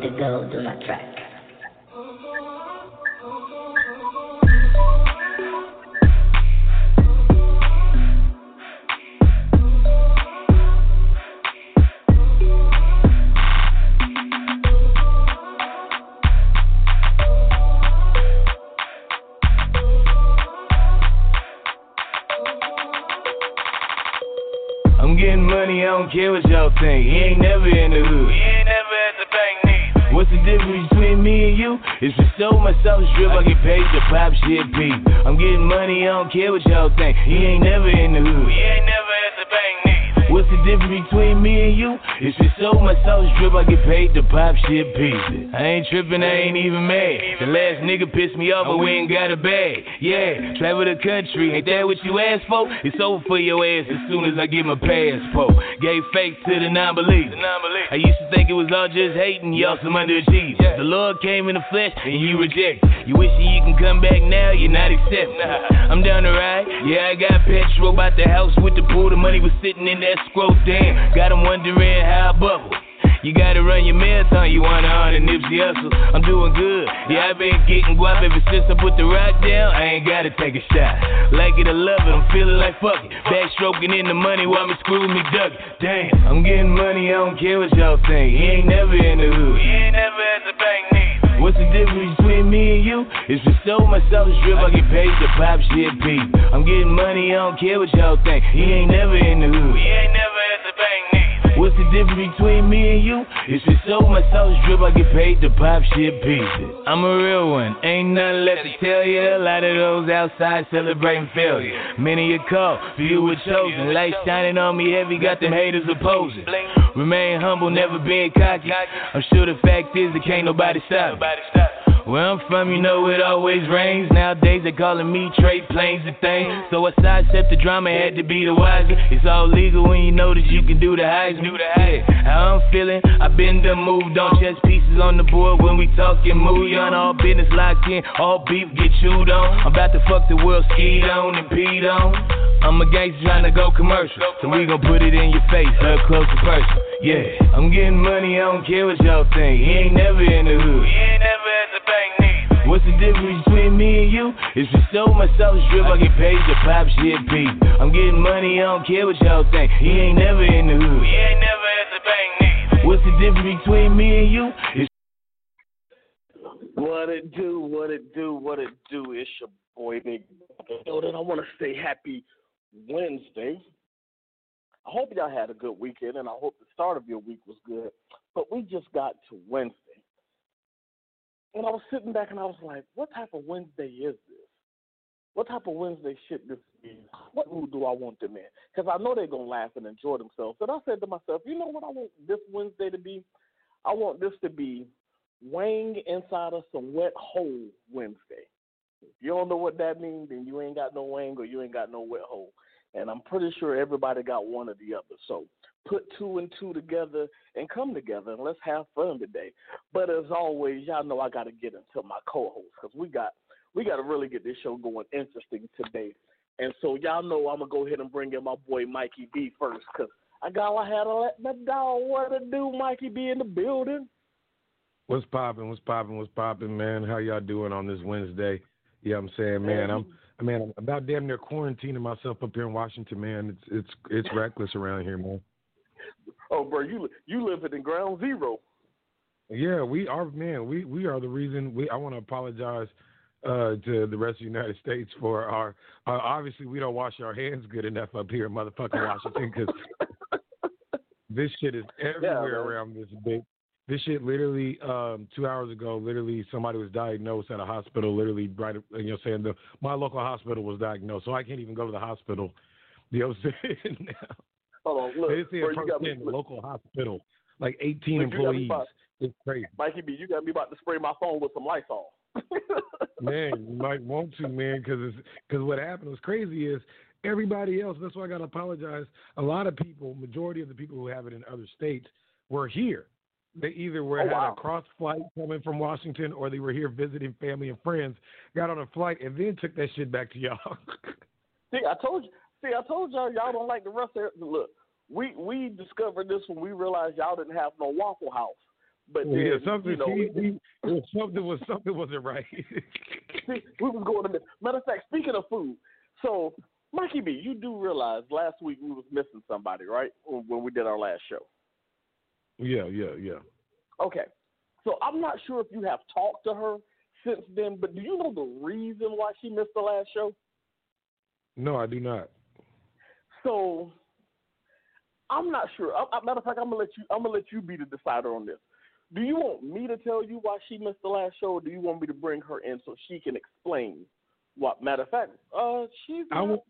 to go to my track. I'm getting money, I don't care what y'all think. He ain't never in the hood. He ain't never at the bank neither. What's the difference between me and you? It's for show myself strip, I get paid to pop shit beat. I'm getting money, I don't care what y'all think. He ain't never in the hood. He ain't never at the bank neither. What's the difference between me and you? It's for show myself strip, I get paid to pop shit pieces. I ain't tripping, I ain't even mad. The last nigga pissed me off, but we ain't got a bag. Yeah, travel the country, ain't that what you asked for? It's over for your ass as soon as I get my passport. Gave faith to the non-believers. I used to think it was all just hating, y'all some underachievers. The Lord came in the flesh and you rejected. You wishing you can come back now, you're not accepted. I'm down the ride, yeah, I got petrol about the house with the pool. The money was sitting in that scroll, damn. Got them wondering how I bubble. You gotta run your marathon, you wanna on a Nipsey Hussle. I'm doing good, yeah, I been getting guap ever since I put the rock down. I ain't gotta take a shot. Like it or love it, I'm feeling like fuck it. Backstroking in the money while me screwing me duck it. Damn, I'm getting money, I don't care what y'all think. He ain't never in the hood. He ain't never at the bank neither. What's the difference between me and you? It's for show myself strip, I get paid to pop shit beat. I'm getting money, I don't care what y'all think. He ain't never in the hood. He ain't never at the bank neither. What's the difference between me and you? It's for show myself strip, I get paid to pop shit pieces. I'm a real one, ain't nothing left to tell you. A lot of those outside celebrating failure. Many a call, few were chosen. Light shining on me heavy, got them haters opposing. Remain humble, never being cocky. I'm sure the fact is that can't nobody stop me. Where I'm from, you know it always rains. Nowadays they calling me trade planes and things. So I sidestepped the drama, had to be the wiser. It's all legal when you know that you can do the Heisman. Yeah, how I'm feeling, I been done moved on. Chess pieces on the board when we talking mood. On all business locked in, all beef get chewed on. I'm about to fuck the world, skied on and peed on. I'm a gangster trying to go commercial, so we gon' put it in your face, up close and personal. Yeah, I'm getting money, I don't care what y'all think. He ain't never in the hood. He ain't never at the bank neither. What's the difference between me and you? It's for show myself strip, I get paid to pop shit beat. I'm getting money, I don't care what y'all think. He ain't never in the hood. He ain't never at the bank neither. What's the difference between me and you? It's what it do, what it do, what it do. It's your boy Big Buck. And I want to say happy Wednesday. I hope y'all had a good weekend, and I hope the start of your week was good. But we just got to Wednesday. And I was sitting back and I was like, what type of Wednesday is this? What type of Wednesday shit this is? What mood do I want them in? Because I know they're going to laugh and enjoy themselves. And I said to myself, you know what I want this Wednesday to be? I want this to be Wang inside of some wet hole Wednesday. If you don't know what that means, then you ain't got no Wang or you ain't got no wet hole. And I'm pretty sure everybody got one or the other. So put two and two together and come together and let's have fun today. But as always, y'all know I got to get into my co-host because we got to really get this show going interesting today. And so y'all know I'm going to go ahead and bring in my boy Mikey B first because I had to let my dog what to do. Mikey B in the building. What's poppin', man? How y'all doing on this Wednesday? Yeah, I'm saying, man, I'm about damn near quarantining myself up here in Washington, man. It's reckless around here, man. Oh, bro, you living in ground zero. Yeah, we are, man. We are the reason. I want to apologize to the rest of the United States for our. Obviously, we don't wash our hands good enough up here in motherfucking Washington because this shit is everywhere around this bitch. This shit literally 2 hours ago, literally somebody was diagnosed at a hospital. Literally, right, my local hospital was diagnosed, so I can't even go to the hospital. You know, now. Hold on, look, they say a local hospital, like 18 look, employees. It's crazy. Mikey B, you got me about to spray my phone with some Lysol. Man, you might want to, man, because what happened was crazy is everybody else. That's why I got to apologize. A lot of people, majority of the people who have it in other states, were here. They either had a cross flight coming from Washington or they were here visiting family and friends, got on a flight, and then took that shit back to y'all. I told y'all don't like the rest of it. Look, we discovered this when we realized y'all didn't have no Waffle House. But then, yeah, something, you know, something wasn't right. we was going to miss. Matter of fact, speaking of food, so Mikey B, you do realize last week we was missing somebody, right? When we did our last show. Yeah. Okay. So I'm not sure if you have talked to her since then, but do you know the reason why she missed the last show? No, I do not. So I'm not sure. Matter of fact, I'm gonna let you be the decider on this. Do you want me to tell you why she missed the last show, or do you want me to bring her in so she can explain what? Matter of fact, she's not.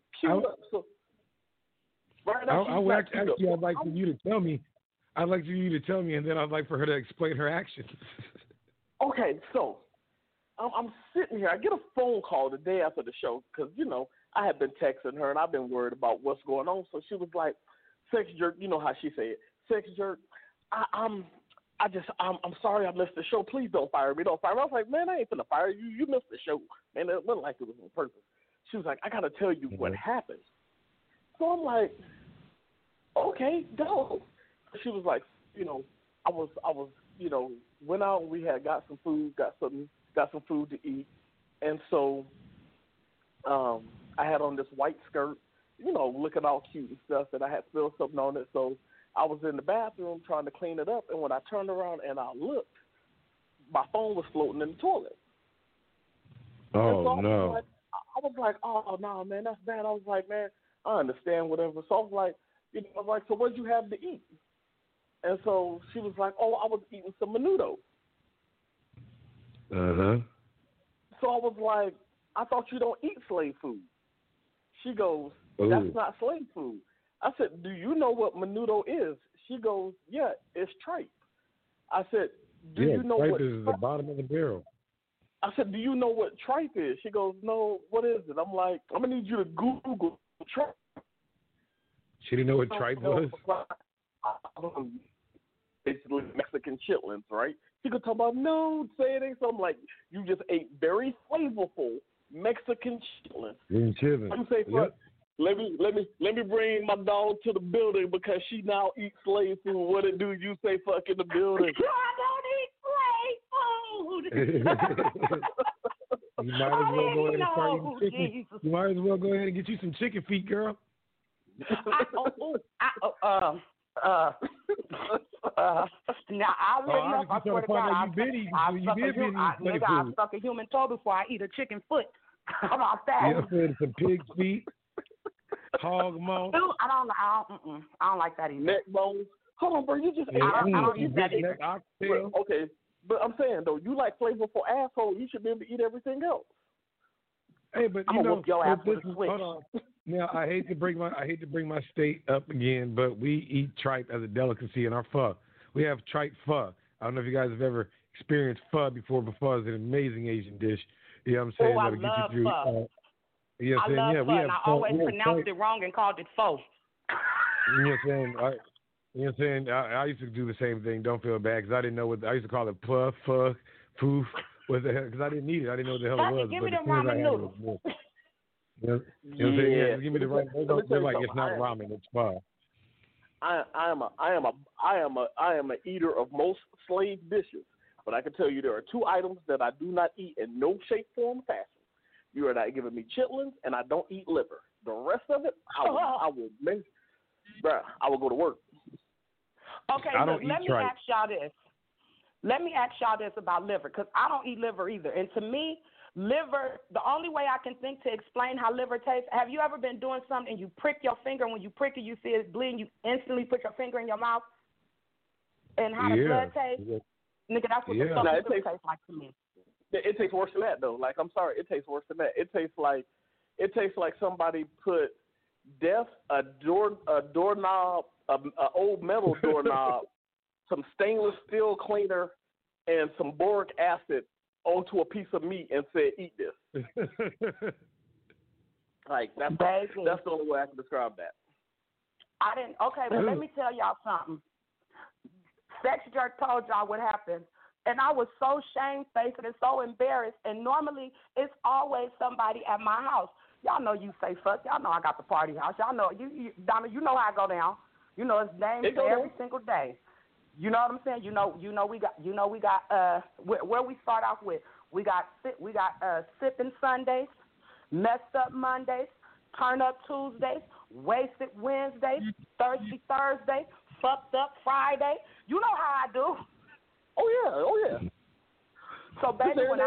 Right now, I would actually, I'd like for you to tell me. I'd like for you to tell me, and then I'd like for her to explain her actions. Okay, so I'm sitting here. I get a phone call the day after the show because, you know, I had been texting her and I've been worried about what's going on. So she was like, "Sex jerk," you know how she said, "Sex jerk. I'm sorry I missed the show. Please don't fire me. Don't fire me." I was like, "Man, I ain't finna fire you. You missed the show, man. It wasn't like it was on purpose." She was like, "I gotta tell you what happened." So I'm like, "Okay, go." She was like, "You know, I was, you know, went out and we had got some food, got some food to eat, and so I had on this white skirt, you know, looking all cute and stuff, and I had spilled something on it. So I was in the bathroom trying to clean it up, and when I turned around and I looked, my phone was floating in the toilet." Oh, so no. I was like, "Oh, no, man, that's bad." I was like, "Man, I understand, whatever." So I was like, you know, I was like, "So what did you have to eat?" And so she was like, "Oh, I was eating some menudo." Uh-huh. So I was like, "I thought you don't eat slave food." She goes, "That's not slave food." I said, "Do you know what menudo is?" She goes, "Yeah, it's tripe." I said, "Do you know tripe what is the bottom of the barrel. I said, "Do you know what tripe is?" She goes, "No, what is it?" I'm like, "I'm going to need you to Google tripe." She didn't know what tripe was? Basically Mexican chitlins, right? She could talk about, "No, say it ain't." So I'm like, "You just ate very flavorful Mexican chitlins." You say, "Fuck, let me bring my dog to the building because she now eats slave food." What it do? You say, "Fuck in the building." I don't eat slave food. You might as well go ahead and start eating chicken. You might as well go ahead and get you some chicken feet, girl. Now I'll let you know. I swear to God, I'll suck a human toe before I eat a chicken foot. How about that? Yeah, some pig feet, hog mouth. I don't like that either. Neck bones. Hold on, bro. You just ate. I don't eat that either. Okay, but I'm saying though, you like flavorful asshole. You should be able to eat everything else. Hey, but you know, hold on. Now I hate to bring my state up again, but we eat tripe as a delicacy in our pho. We have tripe pho. I don't know if you guys have ever experienced pho before, but pho is an amazing Asian dish. You know what I'm saying? I love pho. I love pho, and I always pronounced it wrong and called it pho. You know what I'm saying? You know what I'm saying? I used to do the same thing. Don't feel bad because I didn't know what I used to call it. Puff, fuck, poof. What the hell? Because I didn't need it. I didn't know what the hell it was. Give me them ramen noodles. You know what I'm saying? Yeah, give me the right. They're like it's not ramen. It's pho. I am a eater of most slave dishes, but I can tell you there are two items that I do not eat in no shape, form, or fashion. You are not giving me chitlins, and I don't eat liver. The rest of it, I will go to work. Okay, let me ask y'all this. Let me ask y'all this about liver, because I don't eat liver either. And to me, liver, the only way I can think to explain how liver tastes, have you ever been doing something and you prick your finger, and when you prick it, you see it bleeding, you instantly put your finger in your mouth? And how the blood tastes? Yeah. Nigga, that's what the fuck liver tastes like to me. It tastes worse than that, though. Like, I'm sorry, it tastes worse than that. It tastes like somebody put a doorknob, an old metal doorknob, some stainless steel cleaner, and some boric acid onto a piece of meat and said, "Eat this." Like, that's the only way I can describe that. Okay, but let me tell y'all something. Sex Jerk told y'all what happened. And I was so shamefaced and so embarrassed. And normally, it's always somebody at my house. Y'all know you say fuck. Y'all know I got the party house. Y'all know, Donna, you know how I go down. You know it's named for every single day. You know what I'm saying? We got where we start off with. We got sipping Sundays, messed up Mondays, turn up Tuesdays, wasted Wednesdays, thirsty Thursday, fucked up Friday. You know how I do. Oh yeah. So baby, when I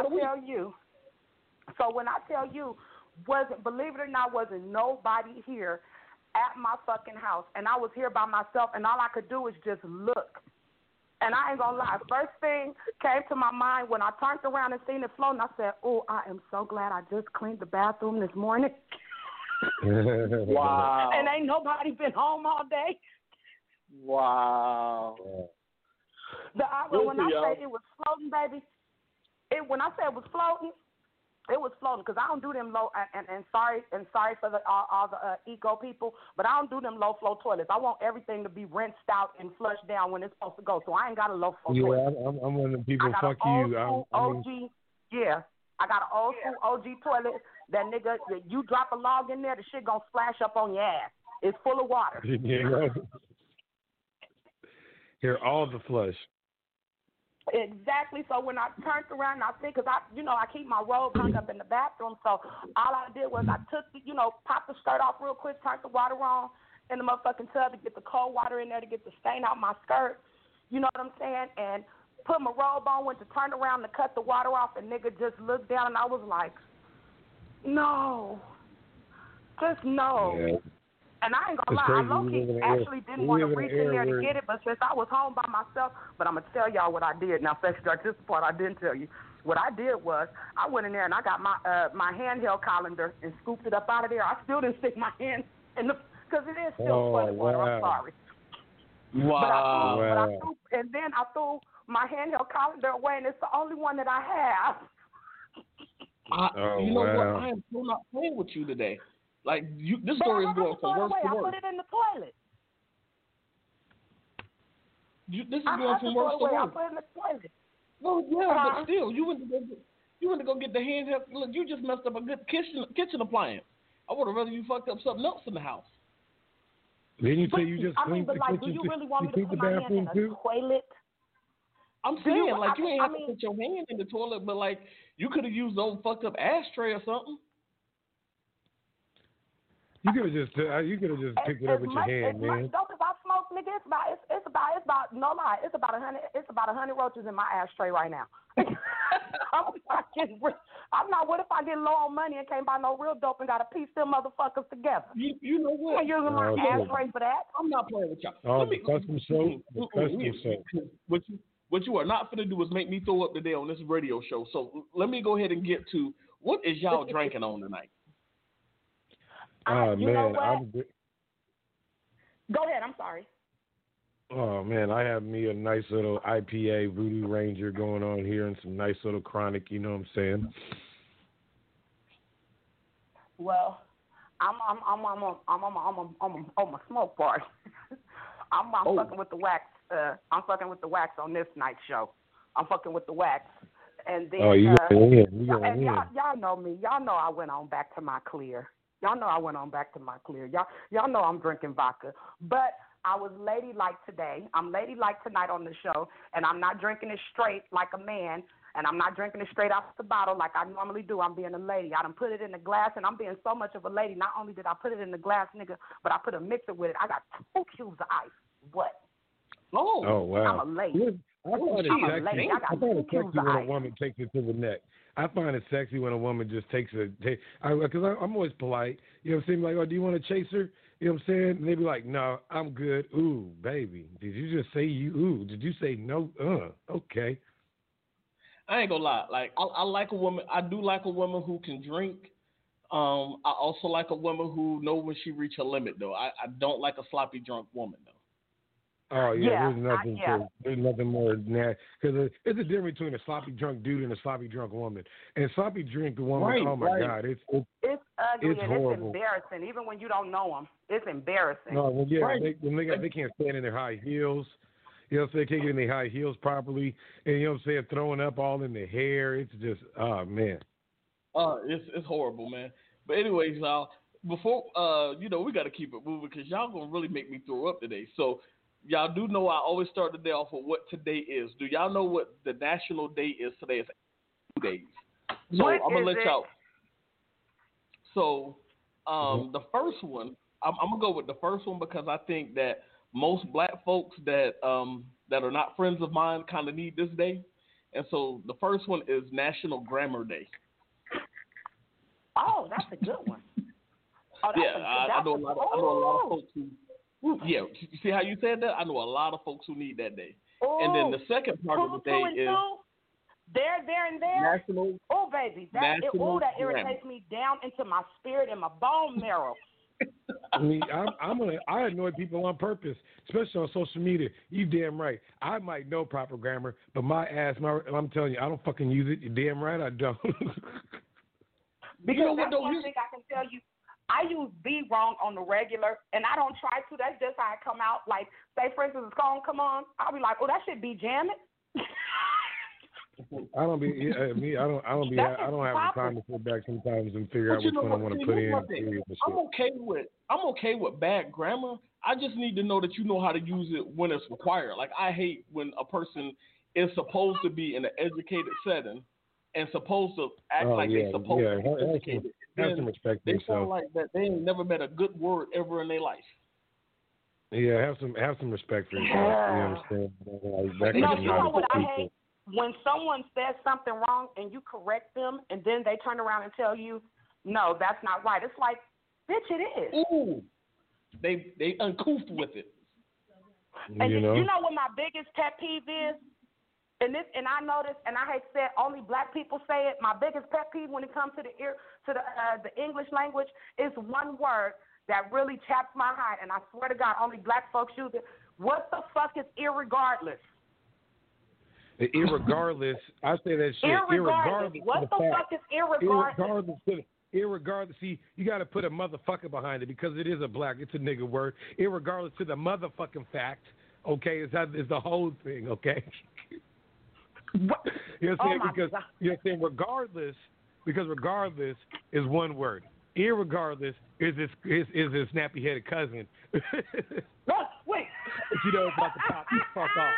tell you, believe it or not, wasn't nobody here at my fucking house, and I was here by myself, and all I could do was just look. And I ain't gonna lie, first thing came to my mind when I turned around and seen it floating, I said, oh, I am so glad I just cleaned the bathroom this morning. Wow. And ain't nobody been home all day. Wow. When I say it was floating, baby, when I say it was floating because I don't do them low and sorry for all the eco people, but I don't do them low flow toilets. I want everything to be rinsed out and flushed down when it's supposed to go. So I ain't got a low flow toilet. Yeah, I'm one of the people. Fuck you. I got an old school OG toilet. That nigga, you drop a log in there, the shit gonna splash up on your ass. It's full of water. Yeah. Hear all the flush. Exactly. So when I turned around, I think, because I keep my robe hung up in the bathroom. So all I did was I took, popped the skirt off real quick, turned the water on in the motherfucking tub to get the cold water in there to get the stain out my skirt. You know what I'm saying? And put my robe on, went to turn around to cut the water off, and nigga just looked down, and I was like, no, just no. Yeah. And I ain't gonna lie, I low-key actually didn't want to reach in there to get it, but since I was home by myself, but I'm going to tell y'all what I did. Now, this part I didn't tell you. What I did was I went in there and I got my handheld colander and scooped it up out of there. I still didn't stick my hand in the, because it is still toilet water. I'm sorry. Wow. And then I threw my handheld colander away, and it's the only one that I have. You know what? I am still not playing with you today. Like, this story is going from worse to worse. I put it in the toilet. This is going from worse to worse. I put it in the toilet. Well, yeah, but still, you went to go get the handheld. Look, you just messed up a good kitchen appliance. I would have rather you fucked up something else in the house. Didn't you say you just cleaned the kitchen? Do you really want me to put my hand in a toilet? I'm saying, you ain't have to put your hand in the toilet, but, you could have used the old fucked up ashtray or something. You could have just picked it up with your hand, man. Don't, because I smoke, nigga. It's about no lie. It's about 100 roaches in my ashtray right now. I'm not. What if I get low on money and can't buy no real dope and got to piece them motherfuckers together? You know what? I'm using my ashtray for that. I'm not playing with y'all. Oh, custom soap. What you are not going to do is make me throw up today on this radio show. So let me go ahead and get to what is y'all drinking on tonight. You know what? Go ahead. I'm sorry. Oh, man, I have me a nice little IPA Voodoo Ranger going on here and some nice little chronic, you know what I'm saying? Well, I'm on my smoke party. I'm fucking with the wax. I'm fucking with the wax on this night's show. I'm fucking with the wax. And then y'all know me. Y'all know I went on back to my clear. Y'all know Y'all know I'm drinking vodka. But I was ladylike today. I'm ladylike tonight on the show, and I'm not drinking it straight like a man, and I'm not drinking it straight out the bottle like I normally do. I'm being a lady. I done put it in the glass, and I'm being so much of a lady. Not only did I put it in the glass, nigga, but I put a mixer with it. I got 2 cubes of ice. What? Oh wow. I'm a lady. I find it sexy when a woman takes it to the neck. I find it sexy when a woman just takes it. Because I'm always polite. You know what I'm saying? Like, oh, do you want a chaser? You know what I'm saying? And they be like, no, I'm good. Ooh, baby. Did you just say ooh? Did you say no? Okay. I ain't gonna lie. Like, I like a woman. I do like a woman who can drink. I also like a woman who knows when she reach her limit, though. I don't like a sloppy drunk woman, though. Oh yeah, there's nothing more than that, because it's a difference between a sloppy drunk dude and a sloppy drunk woman. And sloppy drunk woman, God, it's ugly it's and horrible. It's embarrassing, even when you don't know them. It's embarrassing. No, well, yeah, they can't stand in their high heels. You know what I'm saying? They can't get in their high heels properly, and you know what I'm saying, throwing up all in their hair. It's just, oh man. It's horrible, man. But anyways, y'all, before we got to keep it moving because y'all gonna really make me throw up today. So. y'all do know I always start the day off with what today is. Do y'all know what the national day is today? It's 2 days. So I'm gonna let y'all. So the first one, I'm gonna go with the first one because I think that most black folks that are not friends of mine kind of need this day. And so the first one is National Grammar Day. Oh, that's a good one. Oh, I know a lot of folks who. Yeah, you see how you said that? I know a lot of folks who need that day. Ooh. And then the second part of the day is there and there. National. Oh, baby, that irritates me down into my spirit and my bone marrow. I mean, I annoy people on purpose, especially on social media. You damn right. I might know proper grammar, but I'm telling you, I don't fucking use it. You're damn right, I don't. Because that's one thing I can tell you. I use be wrong on the regular, and I don't try to. That's just how I come out. Like, say, for instance, a song come on, I'll be like, oh, that should be jamming. I don't have the time to sit back sometimes and figure out which one I want to put in. I'm okay with bad grammar. I just need to know that you know how to use it when it's required. Like, I hate when a person is supposed to be in an educated setting and supposed to act like they're supposed to be educated. Have some respect for yourself. They sound like that they ain't never met a good word ever in their life. Yeah, have some respect for yourself. You understand? You know what I hate? When someone says something wrong and you correct them, and then they turn around and tell you, "No, that's not right." It's like, bitch, it is. Ooh, they uncouth with it. And you know what my biggest pet peeve is? And I noticed, and I hate to say it, only black people say it. My biggest pet peeve when it comes to the English language is one word that really chaps my hide, and I swear to God, only black folks use it. What the fuck is irregardless? Irregardless, I say that shit. Irregardless. What the fuck is irregardless? Irregardless, see, you got to put a motherfucker behind it because it is it's a nigga word. Irregardless to the motherfucking fact, okay, is the whole thing, okay? What? You know what I'm saying? Because regardless is one word. Irregardless is his snappy headed cousin. What? Wait. You know about to pop the fuck off.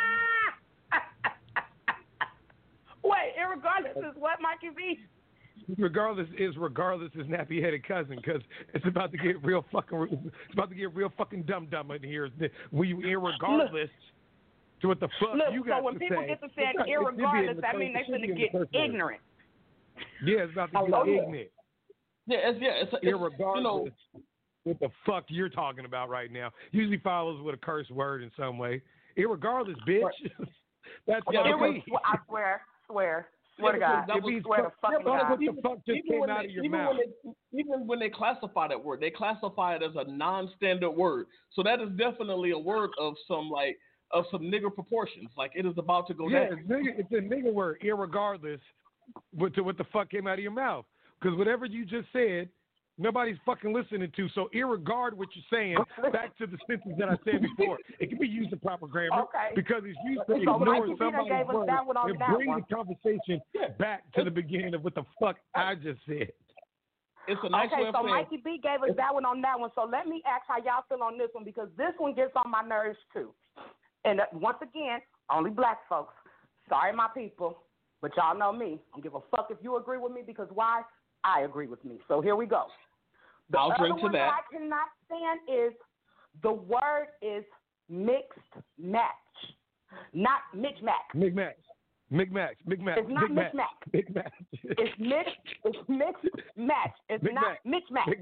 Wait, irregardless is what, Mikey V? Regardless is nappy headed cousin because it's about to get real fucking dumb in here. When you irregardless. To what the fuck you got to say. So when people get to saying irregardless, that means they're going to get ignorant. Yeah, it's about to get ignorant. It's irregardless. What the fuck you're talking about right now usually follows with a curse word in some way. Irregardless, bitch. That's I swear to God. That we swear to fucking God. What the fuck just came out of your mouth? Even when they classify that word, they classify it as a non-standard word. So that is definitely a word of some nigger proportions. Like, it is about to go down. It's a nigger word, irregardless to what the fuck came out of your mouth. Because whatever you just said, nobody's fucking listening to. So irregard what you're saying, back to the sentence that I said before. It can be used in proper grammar because it's used to ignore somebody's word and bring the conversation back to the beginning of what the fuck I just said. It's a nice way of saying. Mikey B gave us that one on that one. So let me ask how y'all feel on this one because this one gets on my nerves too. And once again, only black folks. Sorry, my people, but y'all know me. I don't give a fuck if you agree with me because why? I agree with me. So here we go. The I'll drink other to one that. I cannot stand is the word is mixed match, not mismatch. Mixmatch. It's not mismatch. It's mixed match. It's not mismatch.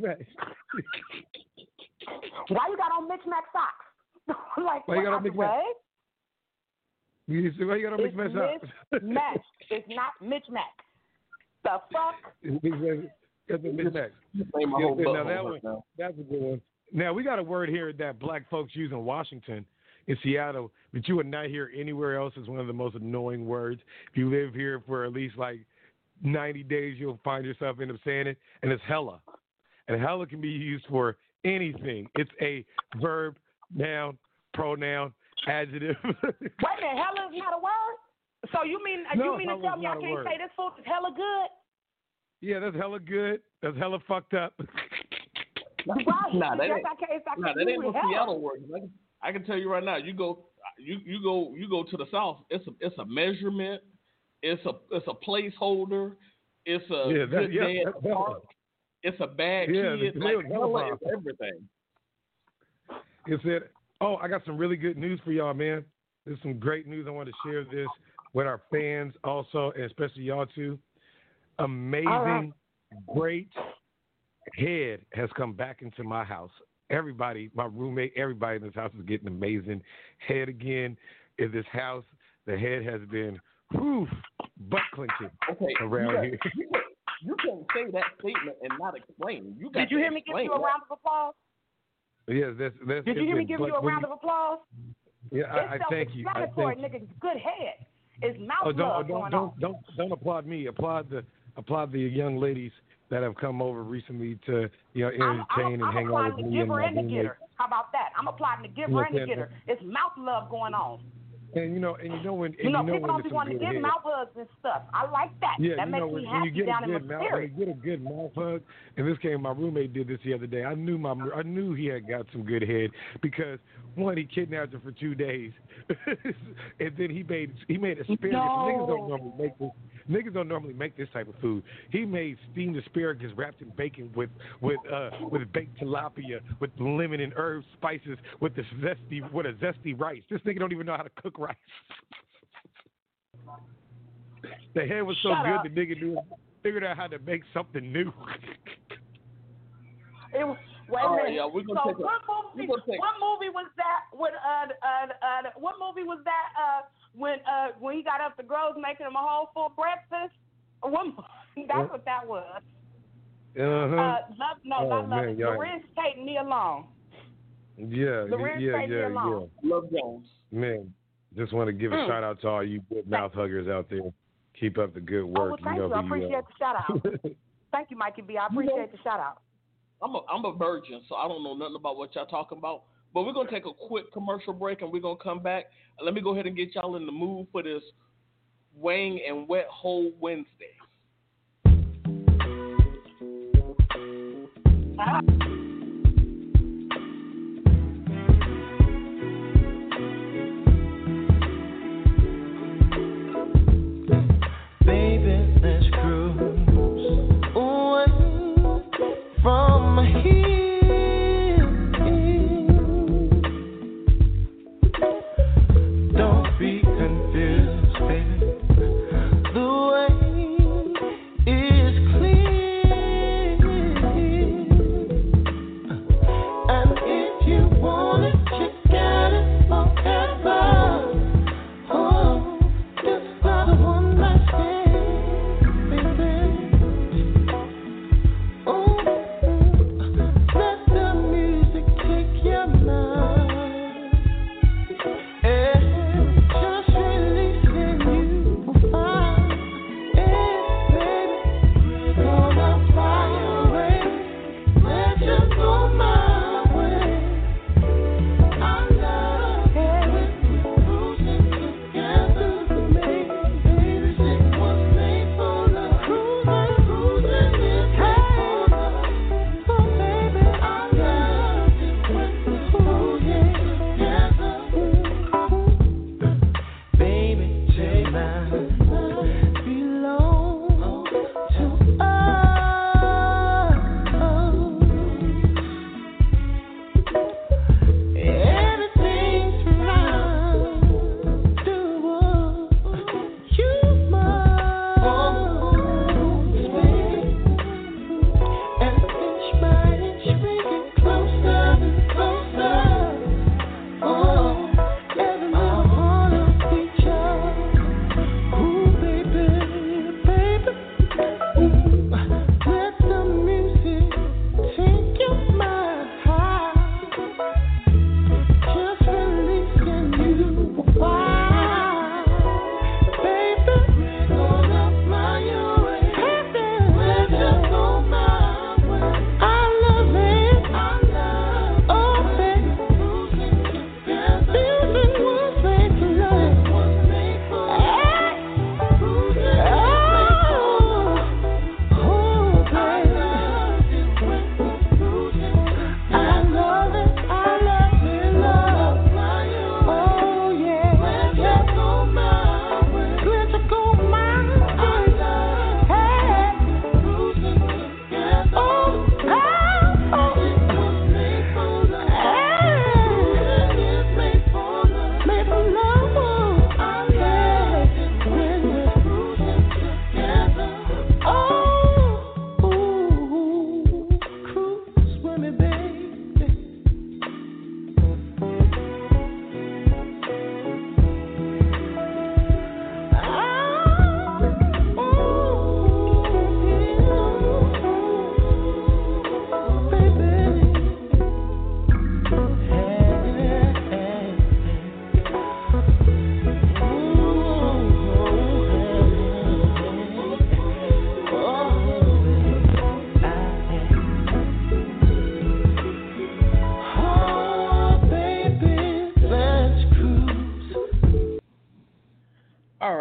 Why you got on mismatch socks? Like, why you got on mismatch? Why you got on mismatch socks? Mismatch. It's not mismatch. The fuck? That's a mismatch. That's a good one. Now, we got a word here that black folks use in Washington, in Seattle, but you would not hear anywhere else. It's one of the most annoying words. If you live here for at least like 90 days, you'll find yourself end up saying it, and it's hella. And hella can be used for anything. It's a verb, noun, pronoun, adjective. Wait a minute, hella is not a word? So you mean to tell me I can't say this food is hella good? Yeah, that's hella good. That's hella fucked up. That ain't no Seattle word. I can tell you right now. You go to the South. It's a measurement. It's a placeholder. It's a good day at the park. It's a bad kid. It's everything. It said, "Oh, I got some really good news for y'all, man. There's some great news. I want to share this with our fans also, and especially y'all too. Amazing, great head has come back into my house. Everybody, my roommate, everybody in this house is getting amazing head again in this house. The head has been butt clenching around here." You can't say that statement and not explain. Did you hear me give you a round of applause? Yes, Did you hear me give you a round of applause? Yeah, I thank you. It's self-explanatory, nigga. Good head. It's mouth love going on. Don't applaud me. Applaud the young ladies that have come over recently to entertain and hang out with me. I'm applauding the giver and the getter. How about that? I'm applauding the giver and the getter. It's mouth love going on. And people don't be wanting to give mouth hugs and stuff. I like that. Yeah, that makes me happy down in my spirit. When you get a good mouth hug, and my roommate did this the other day. I knew he had got some good head because one, he kidnapped her for 2 days, and then he made asparagus. No. Niggas don't normally make this type of food. He made steamed asparagus wrapped in bacon with baked tilapia, with lemon and herb spices, with a zesty rice. This nigga don't even know how to cook rice. The head was so good, the nigga figured out how to make something new. It was. Wait a minute. Yeah, what movie was that? What movie was that? When he got up the Groves making him a whole full breakfast? That's what that was. Lorenz Tate and Nia Long. Yeah. Love Jones. Man, just want to give a shout out to all you good mouth huggers out there. Keep up the good work. Thank you. I appreciate the shout out. Thank you, Mikey B. I appreciate the shout out. I'm a virgin, so I don't know nothing about what y'all talking about. But we're going to take a quick commercial break, and we're going to come back. Let me go ahead and get y'all in the mood for this Wang and Wet Hole Wednesday. Baby, let's cruise away from here. Don't be confused, baby. The way is clear.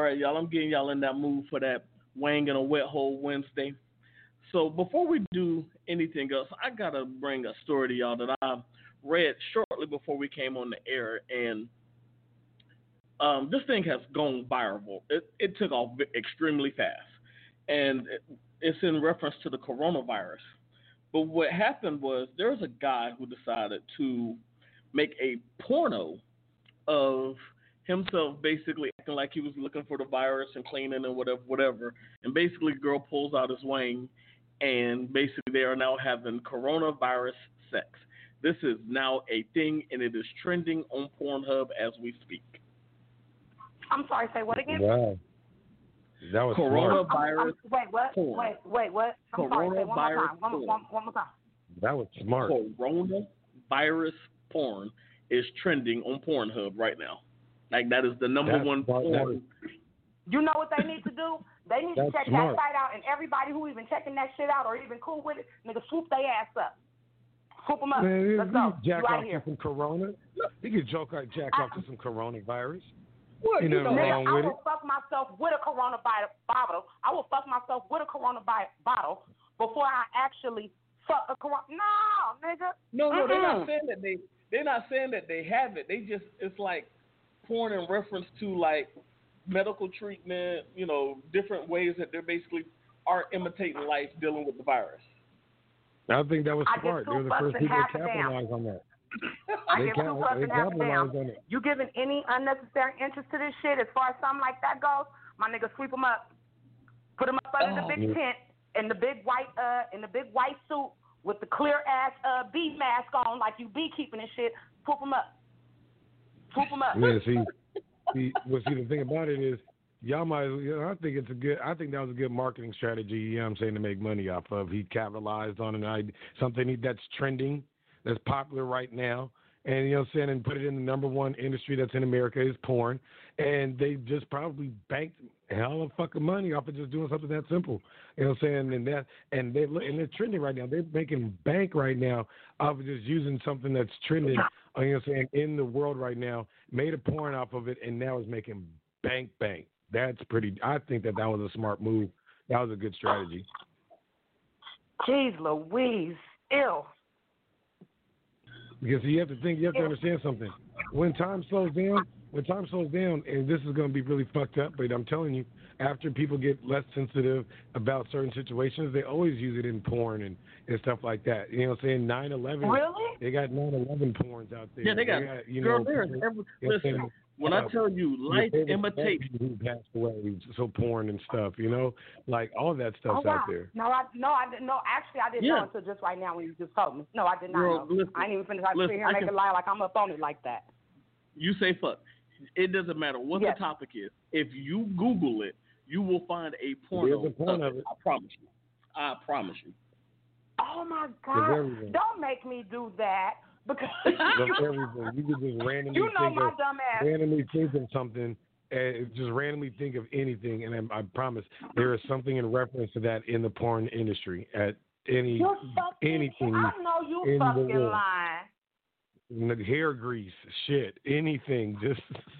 right, y'all. I'm getting y'all in that mood for that Wang in a Wet Hole Wednesday. So before we do anything else, I gotta bring a story to y'all that I read shortly before we came on the air, and this thing has gone viral. It took off extremely fast, and it's in reference to the coronavirus. But what happened was there was a guy who decided to make a porno of himself basically acting like he was looking for the virus and cleaning and whatever. And basically, girl pulls out his wang, and basically they are now having coronavirus sex. This is now a thing, and it is trending on Pornhub as we speak. I'm sorry, say what again? Wow. That was coronavirus. Wait, what? Porn. Wait, what? I'm sorry, say one more time. One more time. That was smart. Coronavirus porn is trending on Pornhub right now. Like, that is the number one porn. You know what they need to do? They need to check that site out, and everybody who even checking that shit out or even cool with it, nigga, swoop their ass up. Swoop them up. Man, let's go. Jack off to some corona. You could jack off to some coronavirus. What? You know, nigga, I will fuck myself with a corona bottle. I will fuck myself with a corona bottle before I actually fuck a corona. No, nigga. No, they're not saying that they're not saying that they have it. They just, it's like porn in reference to like medical treatment, you know, different ways that they're basically are imitating life dealing with the virus. I think that was smart. They're the first people to capitalize on that. I give two plus and half a damn. You giving any unnecessary interest to this shit as far as something like that goes, my nigga, sweep them up. Put them up under the big tent in the big white suit with the clear ass bee mask on like you beekeeping and shit. Swoop them up. Swoop them up. Yeah, see, the thing about it is, y'all might. I think that was a good marketing strategy. You know what I'm saying, to make money off of. He capitalized on something that's trending, that's popular right now, and you know what I'm saying, and put it in the number one industry that's in America is porn, and they just probably banked a hell of fucking money off of just doing something that simple. You know what I'm saying, and they're trending right now. They're making bank right now off of just using something that's trending. You know what I'm saying, in the world right now, made a porn off of it, and now is making bank. That's pretty. I think that was a smart move. That was a good strategy. Jeez Louise, ew. Because you have to understand something. When time slows down, and this is going to be really fucked up, but I'm telling you, after people get less sensitive about certain situations, they always use it in porn and stuff like that. You know what I'm saying? 9/11. Really? They got 9/11 porns out there. Yeah, they got listen, when I tell you, life imitates who passed away, so porn and stuff, you know, like all of that stuff's out there. Actually, I didn't know until just right now when you just told me. No, I did not know. Listen, I didn't even finish. I sit here and make a lie like I'm up on it like that. You say fuck. It doesn't matter what the topic is. If you Google it, you will find a porno of it. I promise you. Oh my God! Don't make me do that. Because everything. You could just randomly think of something, and just randomly think of anything, and I promise there is something in reference to that in the porn industry at anything. I know you fucking lying. Hair grease, shit, anything, just.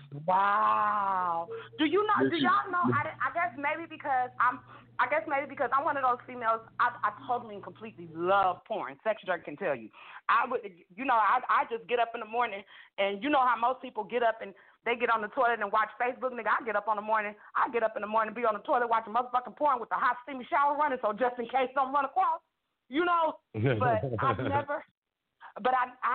Wow. Do y'all know? I guess maybe because I'm one of those females. I totally and completely love porn. Sex Jerk can tell you. I just get up in the morning, and you know how most people get up and they get on the toilet and watch Facebook. Nigga, I get up in the morning, be on the toilet watching motherfucking porn with the hot steamy shower running, so just in case don't run across, you know. But I've never. But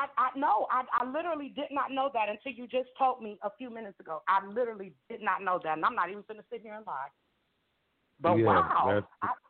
I literally did not know that until you just told me a few minutes ago. I literally did not know that, and I'm not even going to sit here and lie. But wow,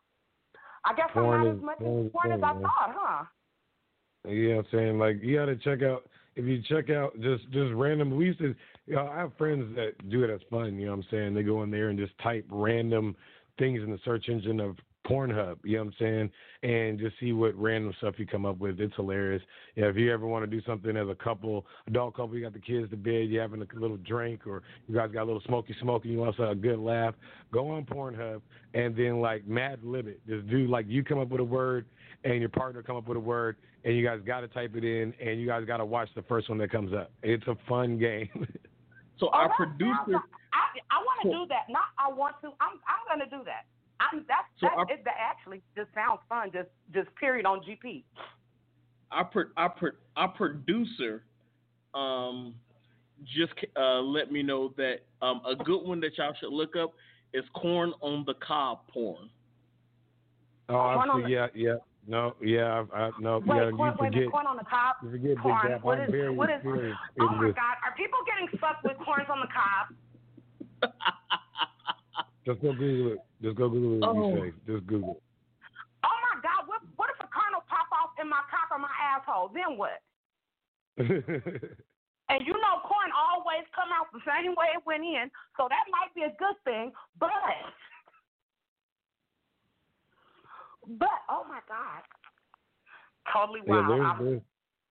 I guess I'm not as much as porn as I thought, huh? Yeah, I'm saying, like, you got to check out. If you check out just random, we used to. I have friends that do it as fun. You know what I'm saying? They go in there and just type random things in the search engine of Pornhub, you know what I'm saying, and just see what random stuff you come up with. It's hilarious. Yeah, if you ever want to do something as a couple, adult couple, you got the kids to bed, you're having a little drink, or you guys got a little smoky, you want to have a good laugh, go on Pornhub and then like mad limit. Just do like you come up with a word and your partner come up with a word, and you guys got to type it in, and you guys got to watch the first one that comes up. It's a fun game. So our producer. I want to do that. I want to, I'm gonna do that. That actually just sounds fun. Just period on GP. Our producer just let me know that a good one that y'all should look up is corn on the cob porn. Oh, I see. Yeah. No, yeah, no. Wait, yeah, corn on the cob. You forget corn. Big Gap. What is? Oh my God, are people getting fucked with corns on the cob? Just go Google it. Just go Google it. You say. Just Google it. Oh my God, what if a kernel pop off in my cock or my asshole? Then what? And you know, corn always come out the same way it went in, so that might be a good thing. But oh my God, totally wild.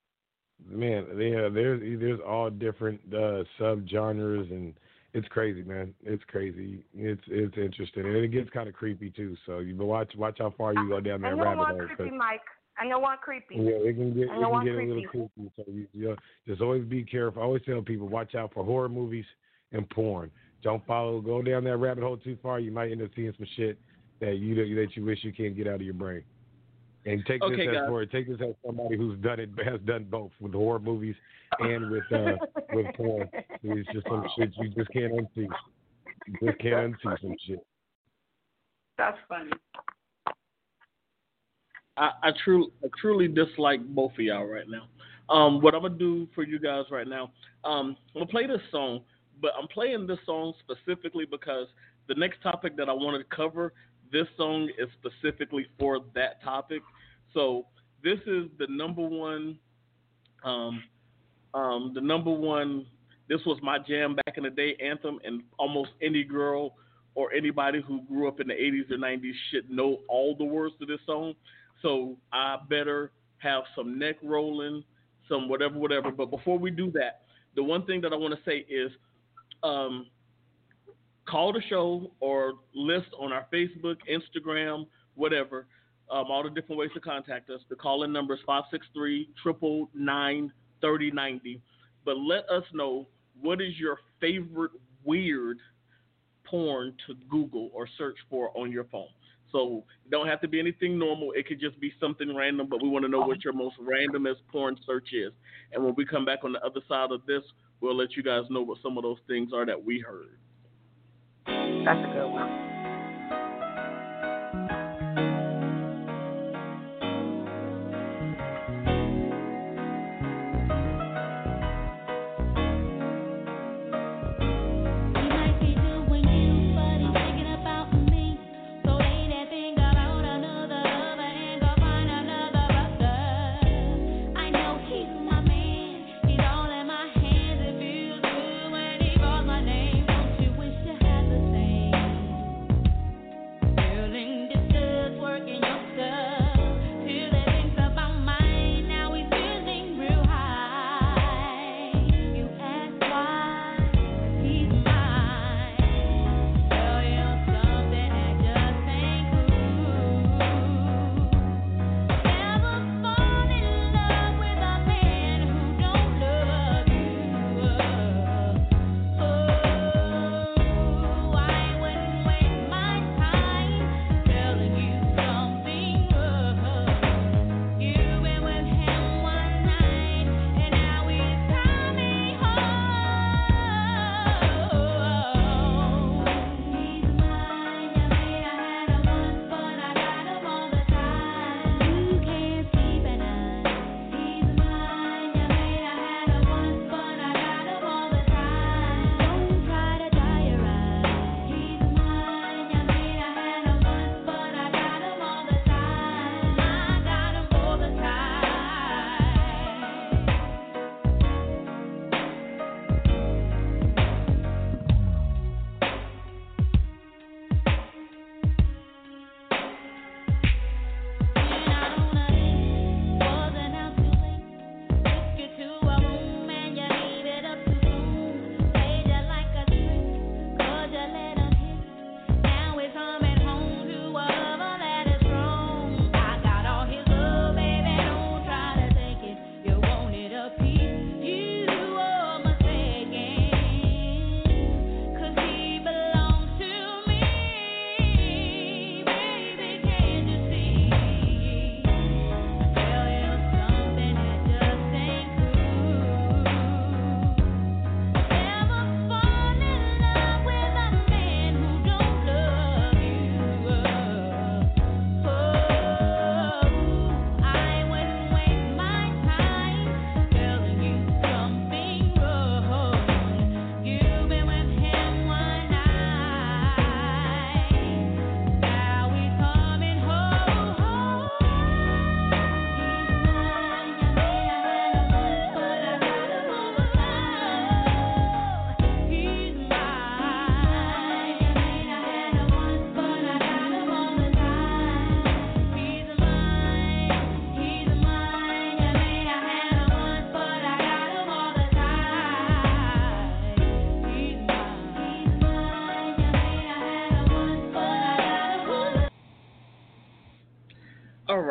There's all different subgenres, and it's crazy, man. It's crazy. It's interesting, and it gets kind of creepy too. So you watch how far you go down that rabbit hole. Creepy, Mike. I know one creepy. Yeah, it can get a little creepy. So you just always be careful. I always tell people, watch out for horror movies and porn. Don't go down that rabbit hole too far. You might end up seeing some shit that you wish you can't get out of your brain. And take this as somebody has done both with horror movies and with porn. It's just some shit you just can't unsee. You just can't unsee some shit. That's funny. I truly dislike both of y'all right now. What I'm gonna do for you guys right now, I'm gonna play this song, but I'm playing this song specifically because the next topic that I wanted to cover, this song is specifically for that topic. So this is the number one. This was my jam back in the day, anthem, and almost any girl or anybody who grew up in the 80s or 90s should know all the words to this song. So I better have some neck rolling, some whatever. But before we do that, the one thing that I want to say is call the show or list on our Facebook, Instagram, whatever, all the different ways to contact us. The call-in number is 563-999-3090. But let us know, what is your favorite weird porn to Google or search for on your phone? So it don't have to be anything normal. It could just be something random, but we want to know what your most randomest porn search is. And when we come back on the other side of this, we'll let you guys know what some of those things are that we heard. That's a good one.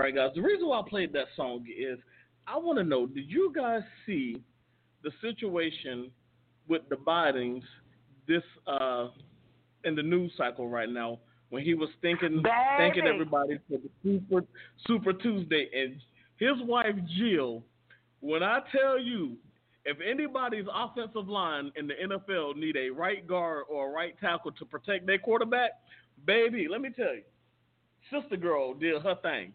right, guys. The reason why I played that song is I want to know, did you guys see the situation with the Bidens this in the news cycle right now when he was thanking everybody for the Super Tuesday, and his wife Jill, when I tell you, if anybody's offensive line in the NFL need a right guard or a right tackle to protect their quarterback, baby, let me tell you, sister girl did her thing.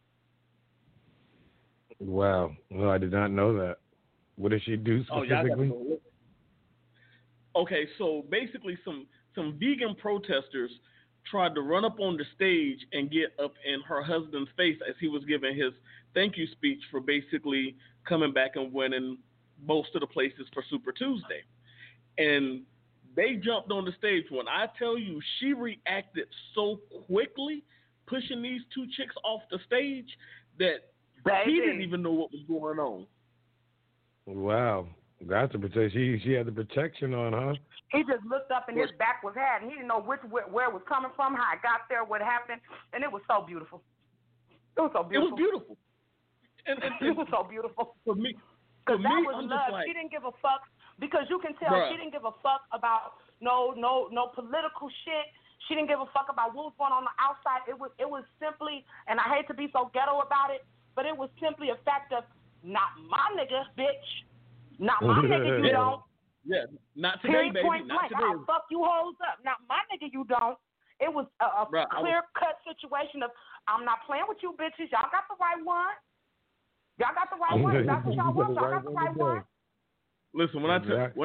Wow. Well, I did not know that. What did she do specifically? Okay, so basically some vegan protesters tried to run up on the stage and get up in her husband's face as he was giving his thank you speech for basically coming back and winning most of the places for Super Tuesday. And they jumped on the stage. When I tell you, she reacted so quickly, pushing these two chicks off the stage, that he didn't even know what was going on. Wow. That's the protection. She had the protection on, huh? He just looked up and his back was had, and he didn't know where it was coming from, how it got there, what happened, and it was so beautiful. It was so beautiful. It was beautiful. And it was so beautiful. For me, because that was love. She didn't give a fuck, because you can tell she didn't give a fuck about no political shit. She didn't give a fuck about what was going on the outside. It was simply, and I hate to be so ghetto about it, but it was simply a fact of, not my nigga, bitch. Not my nigga, you don't. Yeah, not today, baby. Point not blank. today. I'll fuck you hoes up. Not my nigga, you don't. It was a clear-cut situation of, I'm not playing with you bitches. Y'all got the right one. Y'all got the right one. That's what y'all want. Y'all got the right one. Listen, when I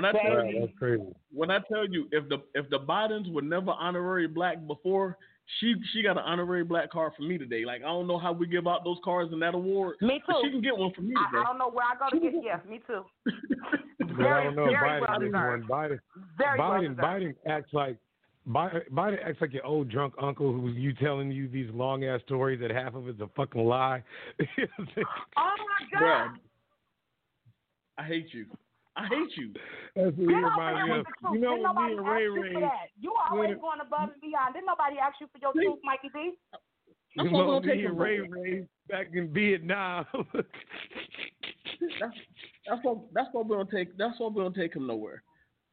tell you, if the Bidens were never honorary black before, she got an honorary black card from me today. Like, I don't know how we give out those cards in that award. Me too. But she can get one from me today. I don't know where I go to get. Yes, me too. I don't know. Biden acts like your old drunk uncle who's telling you these long ass stories that half of it's a fucking lie. Oh my God! Bruh, I hate you. That's what he reminds me of. You know what me and Ray. You always going above and beyond. Didn't nobody ask you for your truth, Mikey D? You know me and Ray back in Vietnam. That's what we're gonna take him nowhere.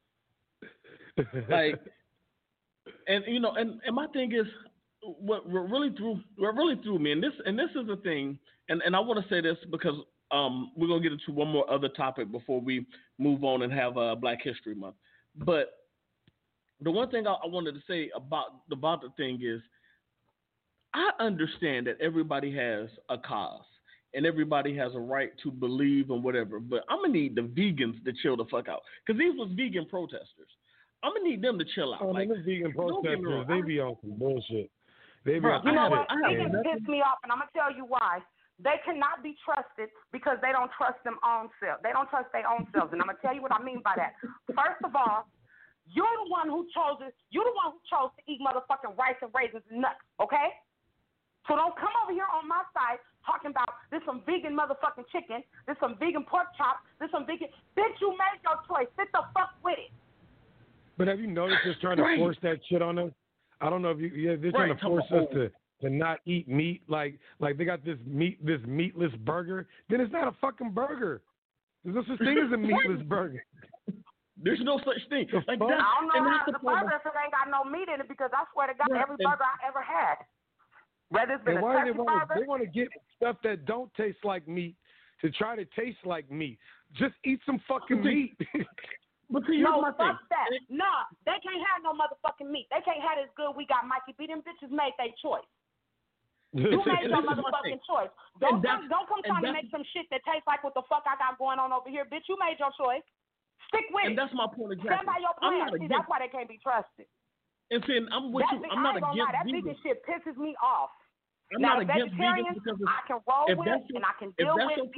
Like, and you know, and my thing is, what really threw me, and this is the thing, and I want to say this because we're gonna get into one more other topic before we move on and have Black History Month. But the one thing I wanted to say about the thing is, I understand that everybody has a cause and everybody has a right to believe and whatever, but I'm gonna need the vegans to chill the fuck out, because these was vegan protesters. I'm gonna need them to chill out. Like, the vegan protesters, they be on some bullshit. They be on some bullshit. Vegans piss me off, and I'm gonna tell you why. They cannot be trusted because they don't trust them own selves. They don't trust their own selves, and I'm gonna tell you what I mean by that. First of all, you're the one who chose it. You're the one who chose to eat motherfucking rice and raisins and nuts, okay? So don't come over here on my side talking about this some vegan motherfucking chicken, this some vegan pork chop, this some vegan. Bitch, you made your choice. Sit the fuck with it. But have you noticed they're trying to force that shit on us? I don't know if they're trying to force us to not eat meat. Like they got this meatless burger. Then it's not a fucking burger. There's no such thing as a meatless burger. There's no such thing. Like that, I don't know how the burger if it ain't got no meat in it, because I swear to God, every burger I ever had, whether it's been a turkey burger. They want to get stuff that don't taste like meat to try to taste like meat. Just eat some fucking meat. But see, no, fuck that. Nah, they can't have no motherfucking meat. They can't have this good we got Mikey B. Them bitches made their choice. You made your motherfucking choice. Don't come trying to make some shit that tastes like what the fuck I got going on over here. Bitch, you made your choice. Stick with it. And that's my point exactly. Stand by your plan. See, that's why they can't be trusted. And see, I'm with you. I'm not against that vegan shit pisses me off. I'm not against vegans because I can roll with and I can deal with